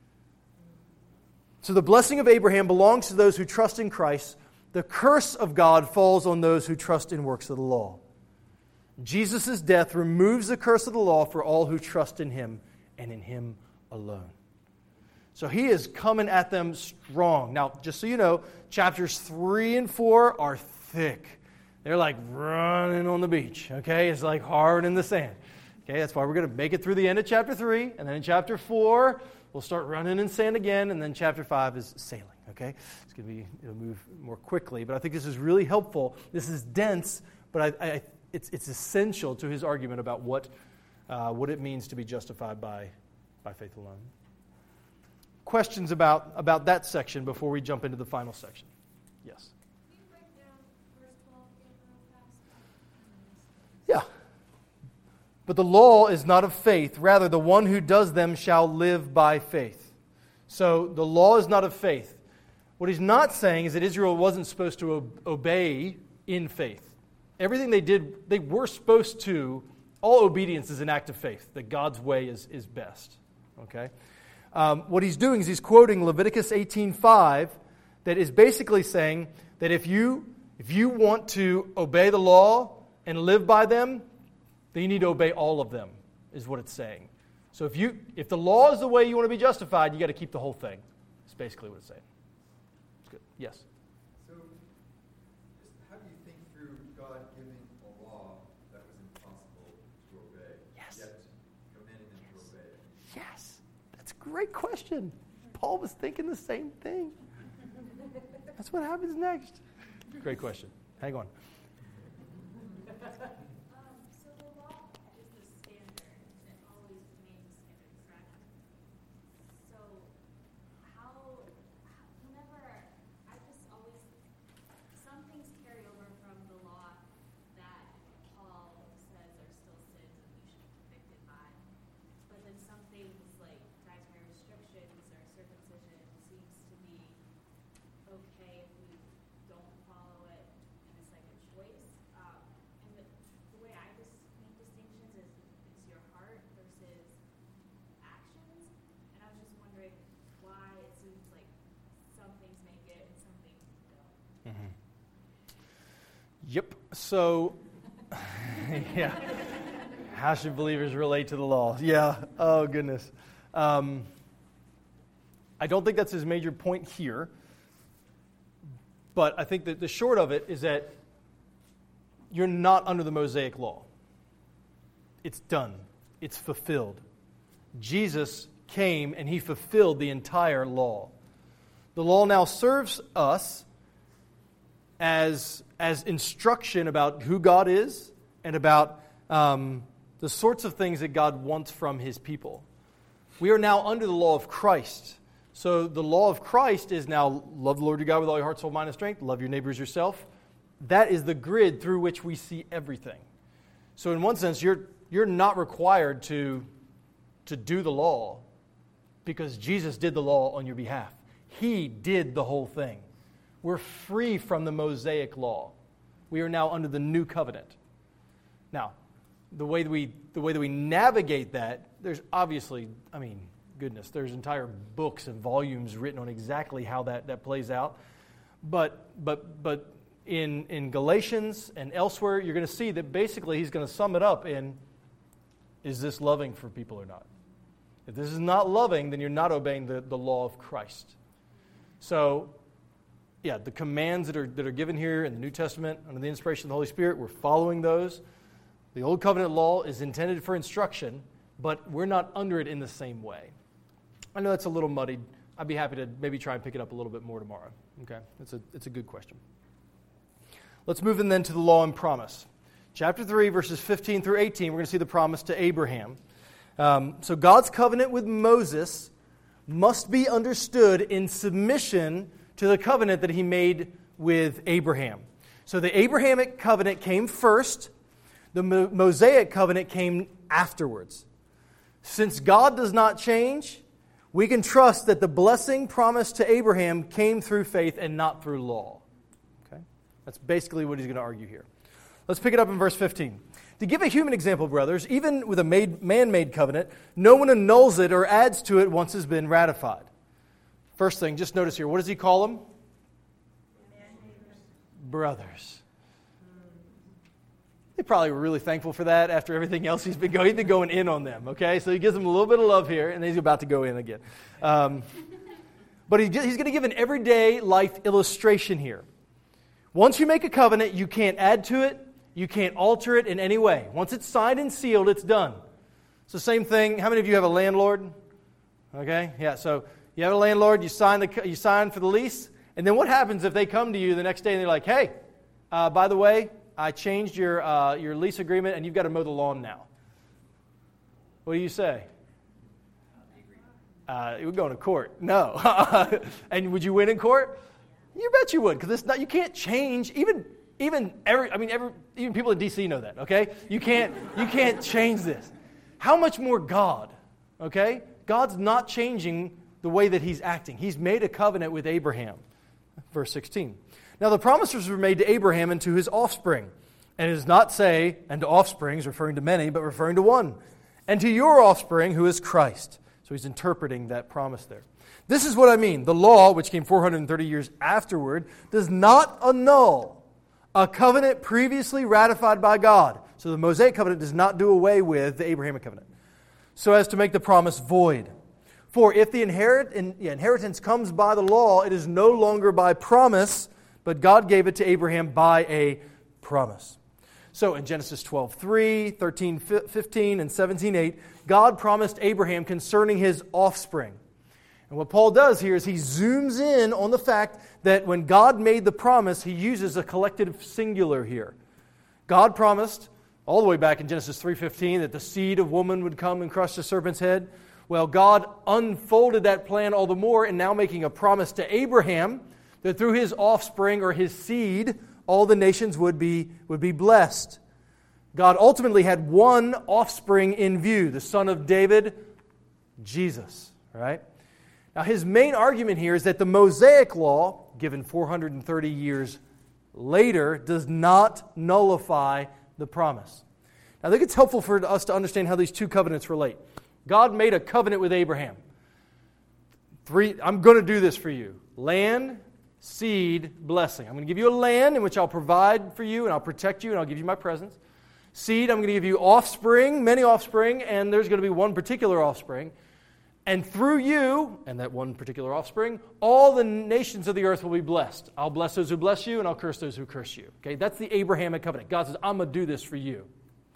So the blessing of Abraham belongs to those who trust in Christ. The curse of God falls on those who trust in works of the law. Jesus' death removes the curse of the law for all who trust in Him and in Him alone. So He is coming at them strong. Now, just so you know, chapters 3 and 4 are thick. They're like running on the beach, okay? It's like hard in the sand. Okay, that's why we're going to make it through the end of chapter 3, and then in chapter 4, we'll start running in sand again, and then chapter 5 is sailing, okay? It'll move more quickly, but I think this is really helpful. This is dense, but it's essential to his argument about what it means to be justified by faith alone. Questions about that section before we jump into the final section? Yes? Can you break down verse 12 again real fast? Yeah. But the law is not of faith. Rather, the one who does them shall live by faith. So the law is not of faith. What he's not saying is that Israel wasn't supposed to obey in faith. everything they did, they were supposed to, all obedience is an act of faith, that God's way is best. Okay? What he's doing is he's quoting Leviticus 18:5, that is basically saying that if you want to obey the law and live by them, then you need to obey all of them, is what it's saying. So if the law is the way you want to be justified, you got to keep the whole thing. That's basically what it's saying. It's good. Yes? So, just how do you think through God giving a law that was impossible to obey, yet commanding them to obey it? Yes. That's a great question. Paul was thinking the same thing. That's what happens next. Great question. Hang on. So the law is the standard. It always remains the standard, correct? So whenever, I just always, some things carry over from the law that Paul says are still sins and we should be convicted by. But then some things like dietary restrictions or circumcision seems to be okay if we don't follow it in a second choice. And the way I just make distinctions is your heart versus actions. And I was just wondering why it seems like some things make it and some things don't. Mm-hmm. Yep. So, yeah. How should believers relate to the law? Yeah. Oh, goodness. I don't think that's his major point here. But I think that the short of it is that you're not under the Mosaic law. It's done. It's fulfilled. Jesus came and he fulfilled the entire law. The law now serves us as instruction about who God is and about the sorts of things that God wants from his people. We are now under the law of Christ. So the law of Christ is now love the Lord your God with all your heart, soul, mind, and strength. Love your neighbors yourself. That is the grid through which we see everything. So in one sense, you're not required to do the law because Jesus did the law on your behalf. He did the whole thing. We're free from the Mosaic law. We are now under the new covenant. Now, the way that we navigate that, there's obviously, goodness, there's entire books and volumes written on exactly how that plays out. But in Galatians and elsewhere, you're going to see that basically he's going to sum it up in, is this loving for people or not? If this is not loving, then you're not obeying the law of Christ. So, yeah, the commands that are given here in the New Testament under the inspiration of the Holy Spirit, we're following those. The Old Covenant law is intended for instruction, but we're not under it in the same way. I know that's a little muddied. I'd be happy to maybe try and pick it up a little bit more tomorrow. Okay, it's a good question. Let's move in then to the law and promise. Chapter 3, verses 15 through 18, we're going to see the promise to Abraham. So God's covenant with Moses must be understood in submission to the covenant that he made with Abraham. So the Abrahamic covenant came first. The Mosaic covenant came afterwards. Since God does not change, we can trust that the blessing promised to Abraham came through faith and not through law. Okay? That's basically what he's going to argue here. Let's pick it up in verse 15. To give a human example, brothers, even with a man-made covenant, no one annuls it or adds to it once it's been ratified. First thing, just notice here, what does he call them? Brothers. They probably were really thankful for that after everything else he's been going in on them, okay? So he gives them a little bit of love here, and then he's about to go in again. But he's going to give an everyday life illustration here. Once you make a covenant, you can't add to it, you can't alter it in any way. Once it's signed and sealed, it's done. It's the same thing. How many of you have a landlord? Okay, yeah, so you have a landlord, you sign for the lease, and then what happens if they come to you the next day and they're like, hey, by the way, I changed your lease agreement and you've got to mow the lawn now. What do you say? We're going to court. No. And would you win in court? You bet you would, because you can't change. Even people in D.C. know that. Okay, you can't change this. How much more God? Okay, God's not changing the way that He's acting. He's made a covenant with Abraham. Verse 16. Now the promises were made to Abraham and to his offspring. And it does not say, and to offsprings, referring to many, but referring to one. And to your offspring, who is Christ. So he's interpreting that promise there. This is what I mean. The law, which came 430 years afterward, does not annul a covenant previously ratified by God. So the Mosaic covenant does not do away with the Abrahamic covenant, so as to make the promise void. For if the inheritance comes by the law, it is no longer by promise, but God gave it to Abraham by a promise. So in Genesis 12:3, 13:15, and 17:8, God promised Abraham concerning his offspring. And what Paul does here is he zooms in on the fact that when God made the promise, he uses a collective singular here. God promised, all the way back in Genesis 3:15, that the seed of woman would come and crush the serpent's head. Well, God unfolded that plan all the more and now making a promise to Abraham that through his offspring or his seed, all the nations would be blessed. God ultimately had one offspring in view, the son of David, Jesus, right? Now, his main argument here is that the Mosaic law, given 430 years later, does not nullify the promise. Now, I think it's helpful for us to understand how these two covenants relate. God made a covenant with Abraham. I'm going to do this for you. Land, seed, blessing. I'm going to give you a land in which I'll provide for you and I'll protect you and I'll give you my presence. Seed, I'm going to give you offspring, many offspring, and there's going to be one particular offspring. And through you, and that one particular offspring, all the nations of the earth will be blessed. I'll bless those who bless you and I'll curse those who curse you. Okay, that's the Abrahamic covenant. God says, I'm going to do this for you.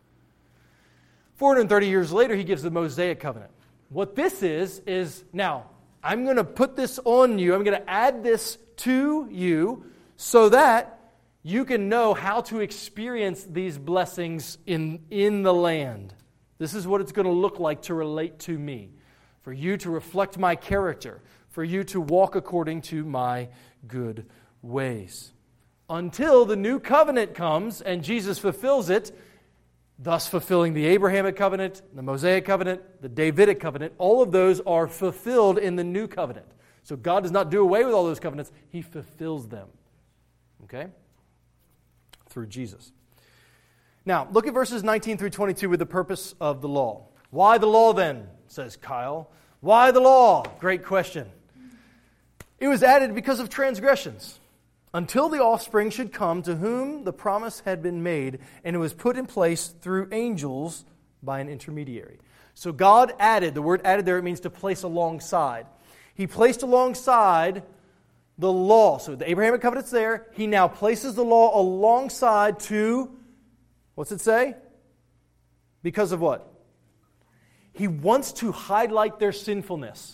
430 years later, he gives the Mosaic covenant. What this is now, I'm going to put this on you. I'm going to add this to you so that you can know how to experience these blessings in the land. This is what it's going to look like to relate to me, for you to reflect my character, for you to walk according to my good ways. Until the new covenant comes and Jesus fulfills it, thus fulfilling the Abrahamic covenant, the Mosaic covenant, the Davidic covenant. All of those are fulfilled in the new covenant. So God does not do away with all those covenants. He fulfills them. Okay? Through Jesus. Now, look at verses 19 through 22 with the purpose of the law. Why the law then, says Kyle. Why the law? Great question. It was added because of transgressions, until the offspring should come to whom the promise had been made, and it was put in place through angels by an intermediary. So God added, the word added there, it means to place alongside. He placed alongside the law. So the Abrahamic covenant's there. He now places the law alongside to, what's it say? Because of what? He wants to highlight their sinfulness.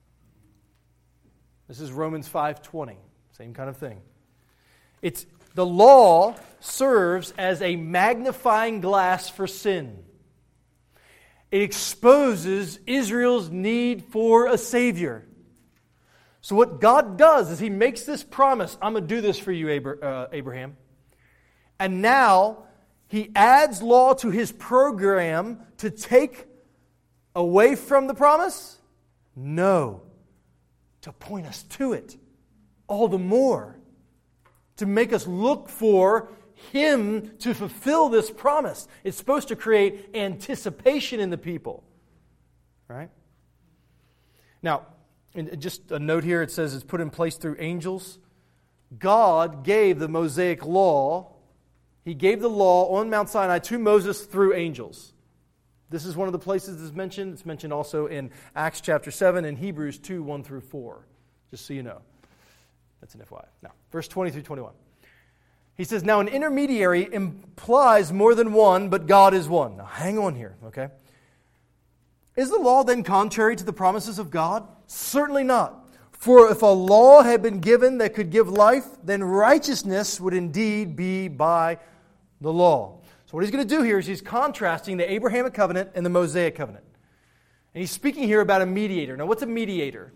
This is Romans 5:20. Same kind of thing. The law serves as a magnifying glass for sin. It exposes Israel's need for a Savior. So what God does is He makes this promise, I'm going to do this for you, Abraham. And now He adds law to His program to take away from the promise? No. To point us to it. All the more. To make us look for Him to fulfill this promise. It's supposed to create anticipation in the people. Right? Now, just a note here, it says it's put in place through angels. God gave the Mosaic law. He gave the law on Mount Sinai to Moses through angels. This is one of the places it's mentioned. It's mentioned also in Acts chapter 7 and Hebrews 2, 1 through 4. Just so you know. That's an FYI. Now, verse 20 through 21. He says, now an intermediary implies more than one, but God is one. Now, hang on here, okay? Is the law then contrary to the promises of God? Certainly not. For if a law had been given that could give life, then righteousness would indeed be by the law. So what he's going to do here is he's contrasting the Abrahamic covenant and the Mosaic covenant. And he's speaking here about a mediator. Now, what's a mediator?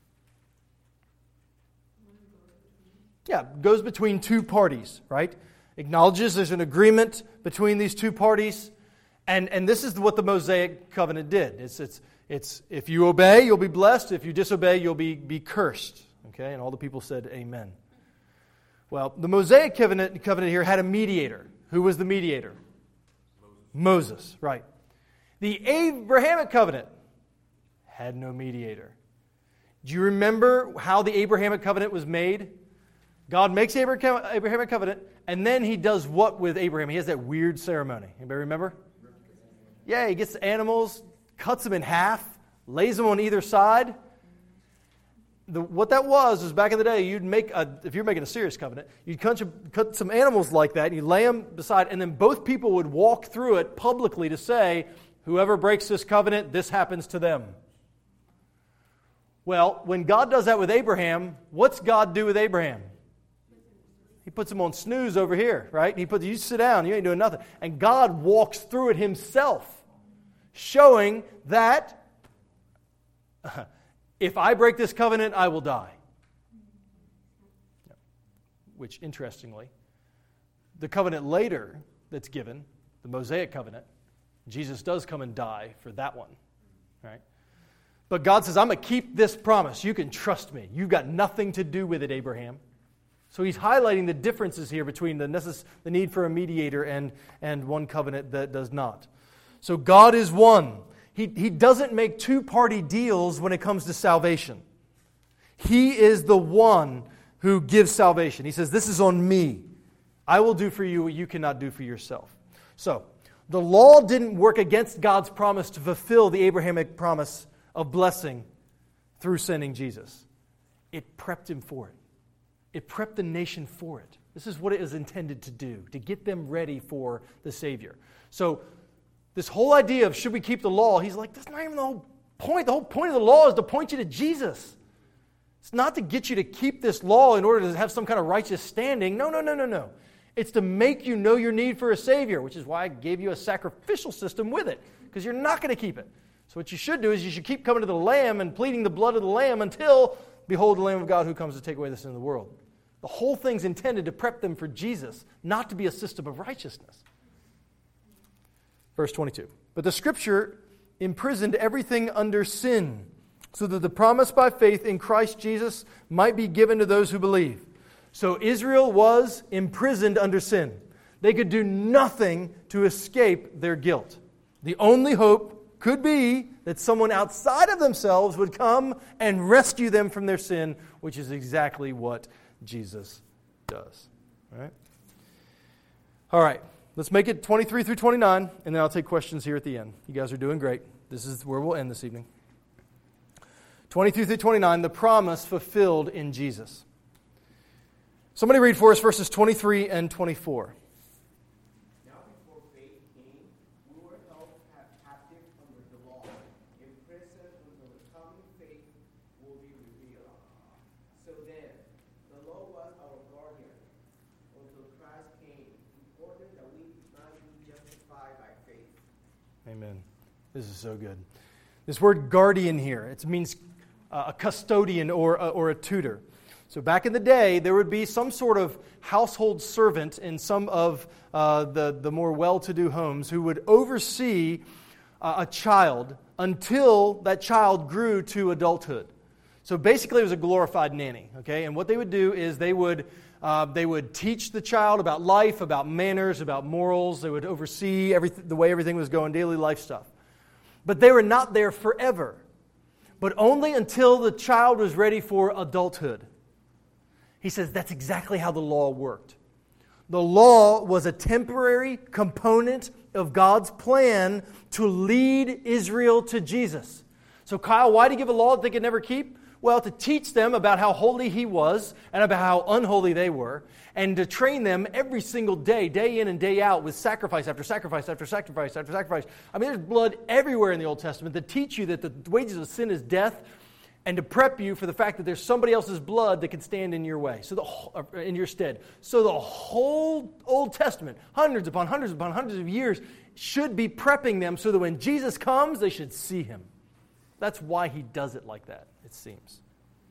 Yeah, goes between two parties, right? Acknowledges there's an agreement between these two parties. And this is what the Mosaic covenant did. It's if you obey, you'll be blessed. If you disobey, you'll be cursed. Okay, and all the people said amen. Well, the Mosaic covenant here had a mediator. Who was the mediator? Moses, right. The Abrahamic covenant had no mediator. Do you remember how the Abrahamic covenant was made? God makes the Abrahamic covenant, and then he does what with Abraham? He has that weird ceremony. Anybody remember? Yeah, he gets the animals, cuts them in half, lays them on either side. What that was back in the day, if you're making a serious covenant, you'd cut some animals like that, and you lay them beside, and then both people would walk through it publicly to say, whoever breaks this covenant, this happens to them. Well, when God does that with Abraham, what's God do with Abraham? He puts him on snooze over here, right? He puts, you sit down, you ain't doing nothing. And God walks through it himself, showing that if I break this covenant, I will die. Which, interestingly, the covenant later that's given, the Mosaic covenant, Jesus does come and die for that one, right? But God says, I'm going to keep this promise. You can trust me. You've got nothing to do with it, Abraham. So he's highlighting the differences here between the need for a mediator and one covenant that does not. So God is one. He doesn't make two-party deals when it comes to salvation. He is the one who gives salvation. He says, this is on me. I will do for you what you cannot do for yourself. So, the law didn't work against God's promise to fulfill the Abrahamic promise of blessing through sending Jesus. It prepped him for it. It prepped the nation for it. This is what it is intended to do, to get them ready for the Savior. So, this whole idea of should we keep the law, he's like, that's not even the whole point. The whole point of the law is to point you to Jesus. It's not to get you to keep this law in order to have some kind of righteous standing. No. It's to make you know your need for a Savior, which is why I gave you a sacrificial system with it, because you're not going to keep it. So what you should do is you should keep coming to the Lamb and pleading the blood of the Lamb until, behold, the Lamb of God who comes to take away the sin of the world. The whole thing's intended to prep them for Jesus, not to be a system of righteousness. Verse 22. But the Scripture imprisoned everything under sin, so that the promise by faith in Christ Jesus might be given to those who believe. So Israel was imprisoned under sin. They could do nothing to escape their guilt. The only hope could be that someone outside of themselves would come and rescue them from their sin, which is exactly what Jesus does. All right. Let's make it 23 through 29, and then I'll take questions here at the end. You guys are doing great. This is where we'll end this evening. 23 through 29, the promise fulfilled in Jesus. Somebody read for us verses 23 and 24. Now before faith came, we were held captive under the law, imprisoned until the coming faith will be revealed. So then, the law was our guardian until Christ came, in order that we might be justified by faith. Amen. This is so good. This word guardian here, it means a custodian or a tutor. So back in the day, there would be some sort of household servant in some of the more well-to-do homes who would oversee a child until that child grew to adulthood. So basically, it was a glorified nanny. Okay, and what they would do is they would teach the child about life, about manners, about morals. They would oversee the way everything was going, daily life stuff. But they were not there forever, but only until the child was ready for adulthood. He says that's exactly how the law worked. The law was a temporary component of God's plan to lead Israel to Jesus. So Kyle, why did he give a law that they could never keep? Well, to teach them about how holy he was and about how unholy they were, and to train them every single day, day in and day out, with sacrifice after sacrifice after sacrifice after sacrifice. I mean, there's blood everywhere in the Old Testament that teach you that the wages of sin is death, and to prep you for the fact that there's somebody else's blood that can stand in your way, in your stead. So the whole Old Testament, hundreds upon hundreds upon hundreds of years, should be prepping them so that when Jesus comes, they should see him. That's why he does it like that, it seems.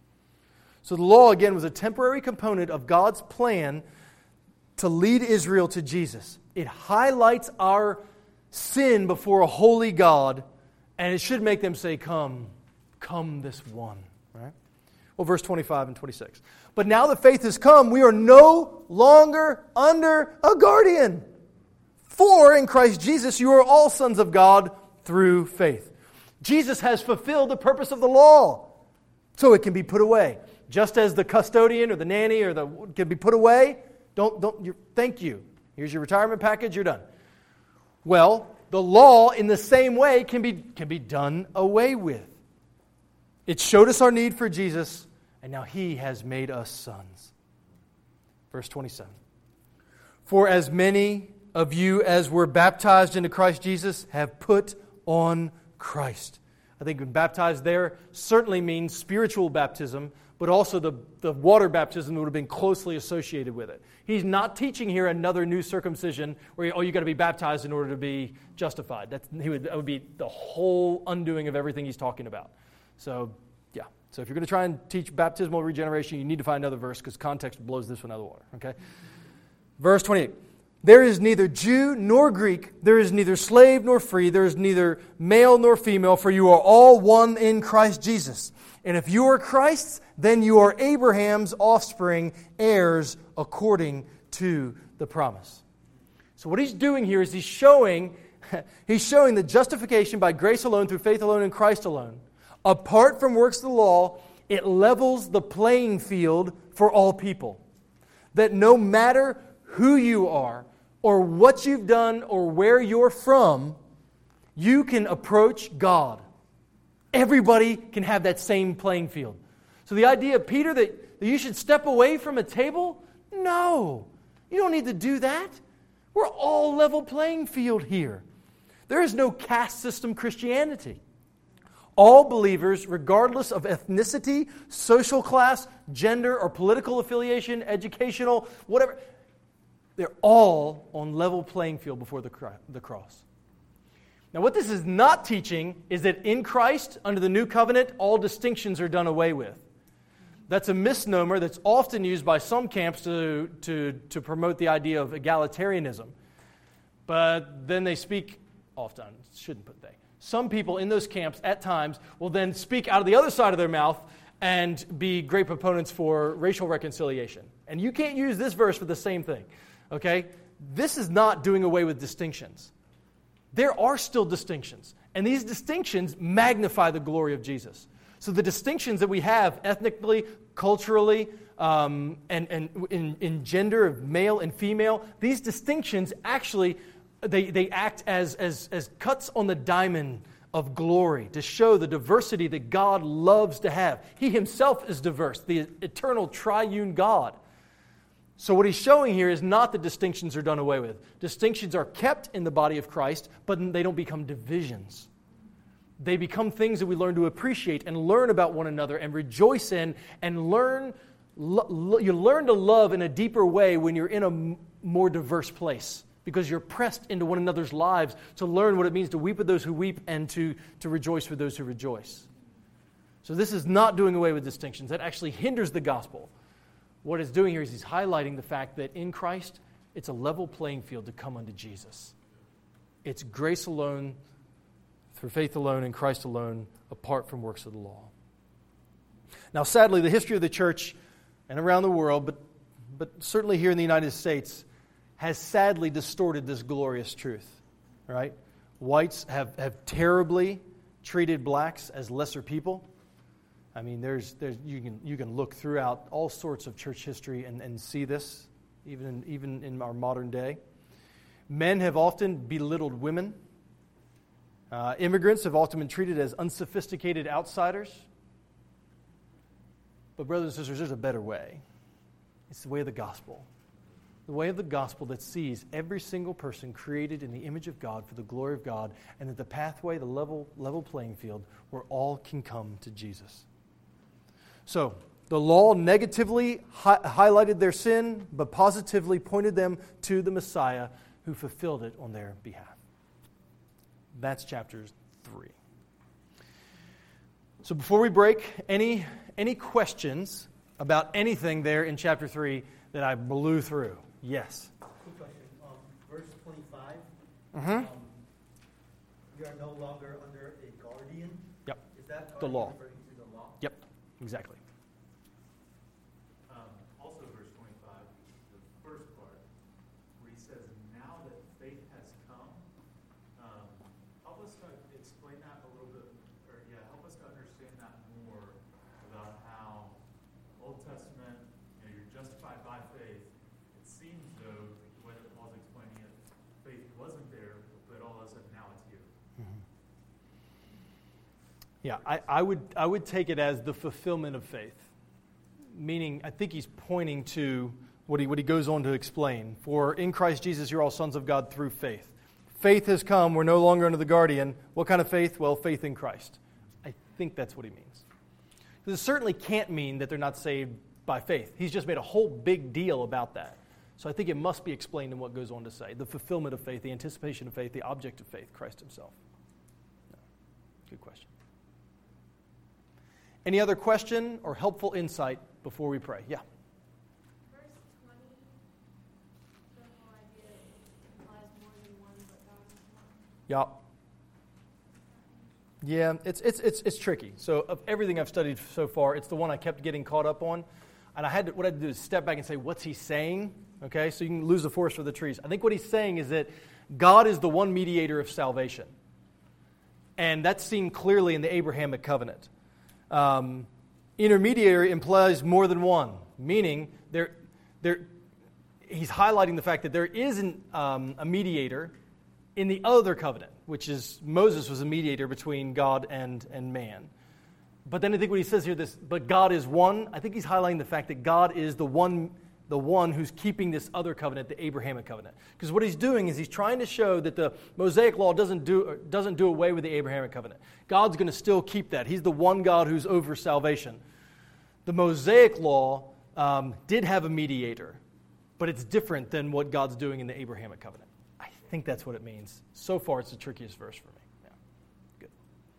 So the law, again, was a temporary component of God's plan to lead Israel to Jesus. It highlights our sin before a holy God, and it should make them say, come this one. Right? Well, verse 25 and 26. But now that faith has come, we are no longer under a guardian. For in Christ Jesus you are all sons of God through faith. Jesus has fulfilled the purpose of the law, so it can be put away. Just as the custodian or the nanny can be put away, thank you. Here's your retirement package, you're done. Well, the law in the same way can be done away with. It showed us our need for Jesus, and now He has made us sons. Verse 27. For as many of you as were baptized into Christ Jesus have put on Christ. I think when baptized there certainly means spiritual baptism, but also the water baptism would have been closely associated with it. He's not teaching here another new circumcision where you got to be baptized in order to be justified. That would be the whole undoing of everything he's talking about. So, yeah. So if you're going to try and teach baptismal regeneration, you need to find another verse because context blows this one out of the water. Okay? Verse 28. There is neither Jew nor Greek, there is neither slave nor free, there is neither male nor female, for you are all one in Christ Jesus. And if you are Christ's, then you are Abraham's offspring, heirs according to the promise. So what he's doing here is he's showing the justification by grace alone, through faith alone, in Christ alone. Apart from works of the law, it levels the playing field for all people. That no matter who you are, or what you've done, or where you're from, you can approach God. Everybody can have that same playing field. So the idea, Peter, that you should step away from a table? No. You don't need to do that. We're all level playing field here. There is no caste system Christianity. All believers, regardless of ethnicity, social class, gender, or political affiliation, educational, whatever, they're all on level playing field before the cross. Now, what this is not teaching is that in Christ, under the new covenant, all distinctions are done away with. That's a misnomer that's often used by some camps to promote the idea of egalitarianism. But then they speak, often, shouldn't put they. Some people in those camps at times will then speak out of the other side of their mouth and be great proponents for racial reconciliation. And you can't use this verse for the same thing. Okay? This is not doing away with distinctions. There are still distinctions. And these distinctions magnify the glory of Jesus. So the distinctions that we have ethnically, culturally, and in gender of male and female, these distinctions actually, they act as cuts on the diamond of glory to show the diversity that God loves to have. He Himself is diverse, the eternal triune God. So what he's showing here is not that distinctions are done away with. Distinctions are kept in the body of Christ, but they don't become divisions. They become things that we learn to appreciate and learn about one another and rejoice in and you learn to love in a deeper way when you're in a more diverse place because you're pressed into one another's lives to learn what it means to weep with those who weep and to rejoice with those who rejoice. So this is not doing away with distinctions. That actually hinders the gospel. What it's doing here is he's highlighting the fact that in Christ, it's a level playing field to come unto Jesus. It's grace alone, through faith alone, in Christ alone, apart from works of the law. Now, sadly, the history of the church and around the world, but certainly here in the United States, has sadly distorted this glorious truth. Right? Whites have terribly treated blacks as lesser people. I mean, you can look throughout all sorts of church history and see this, even in our modern day. Men have often belittled women. Immigrants have often been treated as unsophisticated outsiders. But brothers and sisters, there's a better way. It's the way of the gospel. The way of the gospel that sees every single person created in the image of God for the glory of God, and that the pathway, the level playing field, where all can come to Jesus. So, the law negatively highlighted their sin, but positively pointed them to the Messiah who fulfilled it on their behalf. That's chapter 3. So before we break, any questions about anything there in chapter 3 that I blew through? Yes. Quick question. Verse 25. We are no longer under a guardian. Yep. Is that the law? Referring to the law? Yep. Exactly. Also, verse 25, the first part, where he says, "Now that faith has Yeah, I would take it as the fulfillment of faith. Meaning, I think he's pointing to what he goes on to explain. For in Christ Jesus, you're all sons of God through faith. Faith has come. We're no longer under the guardian. What kind of faith? Well, faith in Christ. I think that's what he means. Because it certainly can't mean that they're not saved by faith. He's just made a whole big deal about that. So I think it must be explained in what goes on to say. The fulfillment of faith, the anticipation of faith, the object of faith, Christ himself. No. Good question. Any other question or helpful insight before we pray? Yeah. Verse 20, the whole idea implies more than one, but God is one. Yeah, it's tricky. So of everything I've studied so far, it's the one I kept getting caught up on. And what I had to do is step back and say, what's he saying? Okay, so you can lose the forest for the trees. I think what he's saying is that God is the one mediator of salvation. And that's seen clearly in the Abrahamic covenant. Intermediary implies more than one, meaning he's highlighting the fact that there isn't a mediator in the other covenant, which is Moses was a mediator between God and man. But then I think what he says here, but God is one, I think he's highlighting the fact that God is the one who's keeping this other covenant, the Abrahamic covenant. Because what he's doing is he's trying to show that the Mosaic law doesn't do away with the Abrahamic covenant. God's going to still keep that. He's the one God who's over salvation. The Mosaic law did have a mediator, but it's different than what God's doing in the Abrahamic covenant. I think that's what it means. So far, it's the trickiest verse for me. Yeah. Good.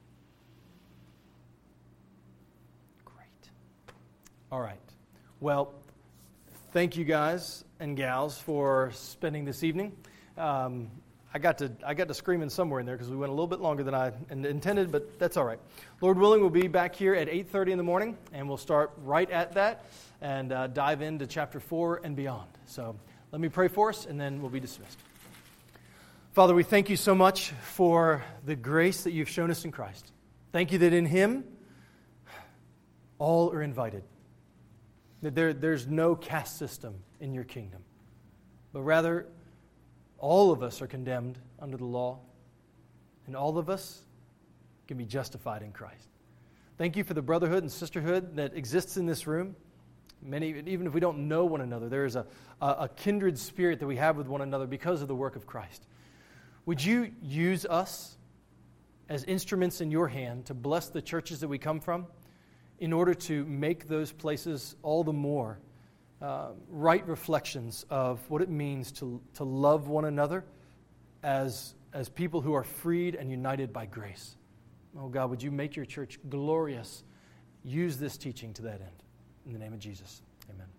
Great. All right. Well, thank you guys and gals for spending this evening. I got to screaming somewhere in there because we went a little bit longer than I intended, but that's all right. Lord willing, we'll be back here at 8:30 in the morning, and we'll start right at that and dive into chapter 4 and beyond. So let me pray for us, and then we'll be dismissed. Father, we thank you so much for the grace that you've shown us in Christ. Thank you that in him, all are invited. That there's no caste system in your kingdom, but rather all of us are condemned under the law, and all of us can be justified in Christ. Thank you for the brotherhood and sisterhood that exists in this room. Even if we don't know one another, there is a kindred spirit that we have with one another because of the work of Christ. Would you use us as instruments in your hand to bless the churches that we come from, in order to make those places all the more right reflections of what it means to love one another as people who are freed and united by grace. Oh God, would you make your church glorious? Use this teaching to that end. In the name of Jesus, amen.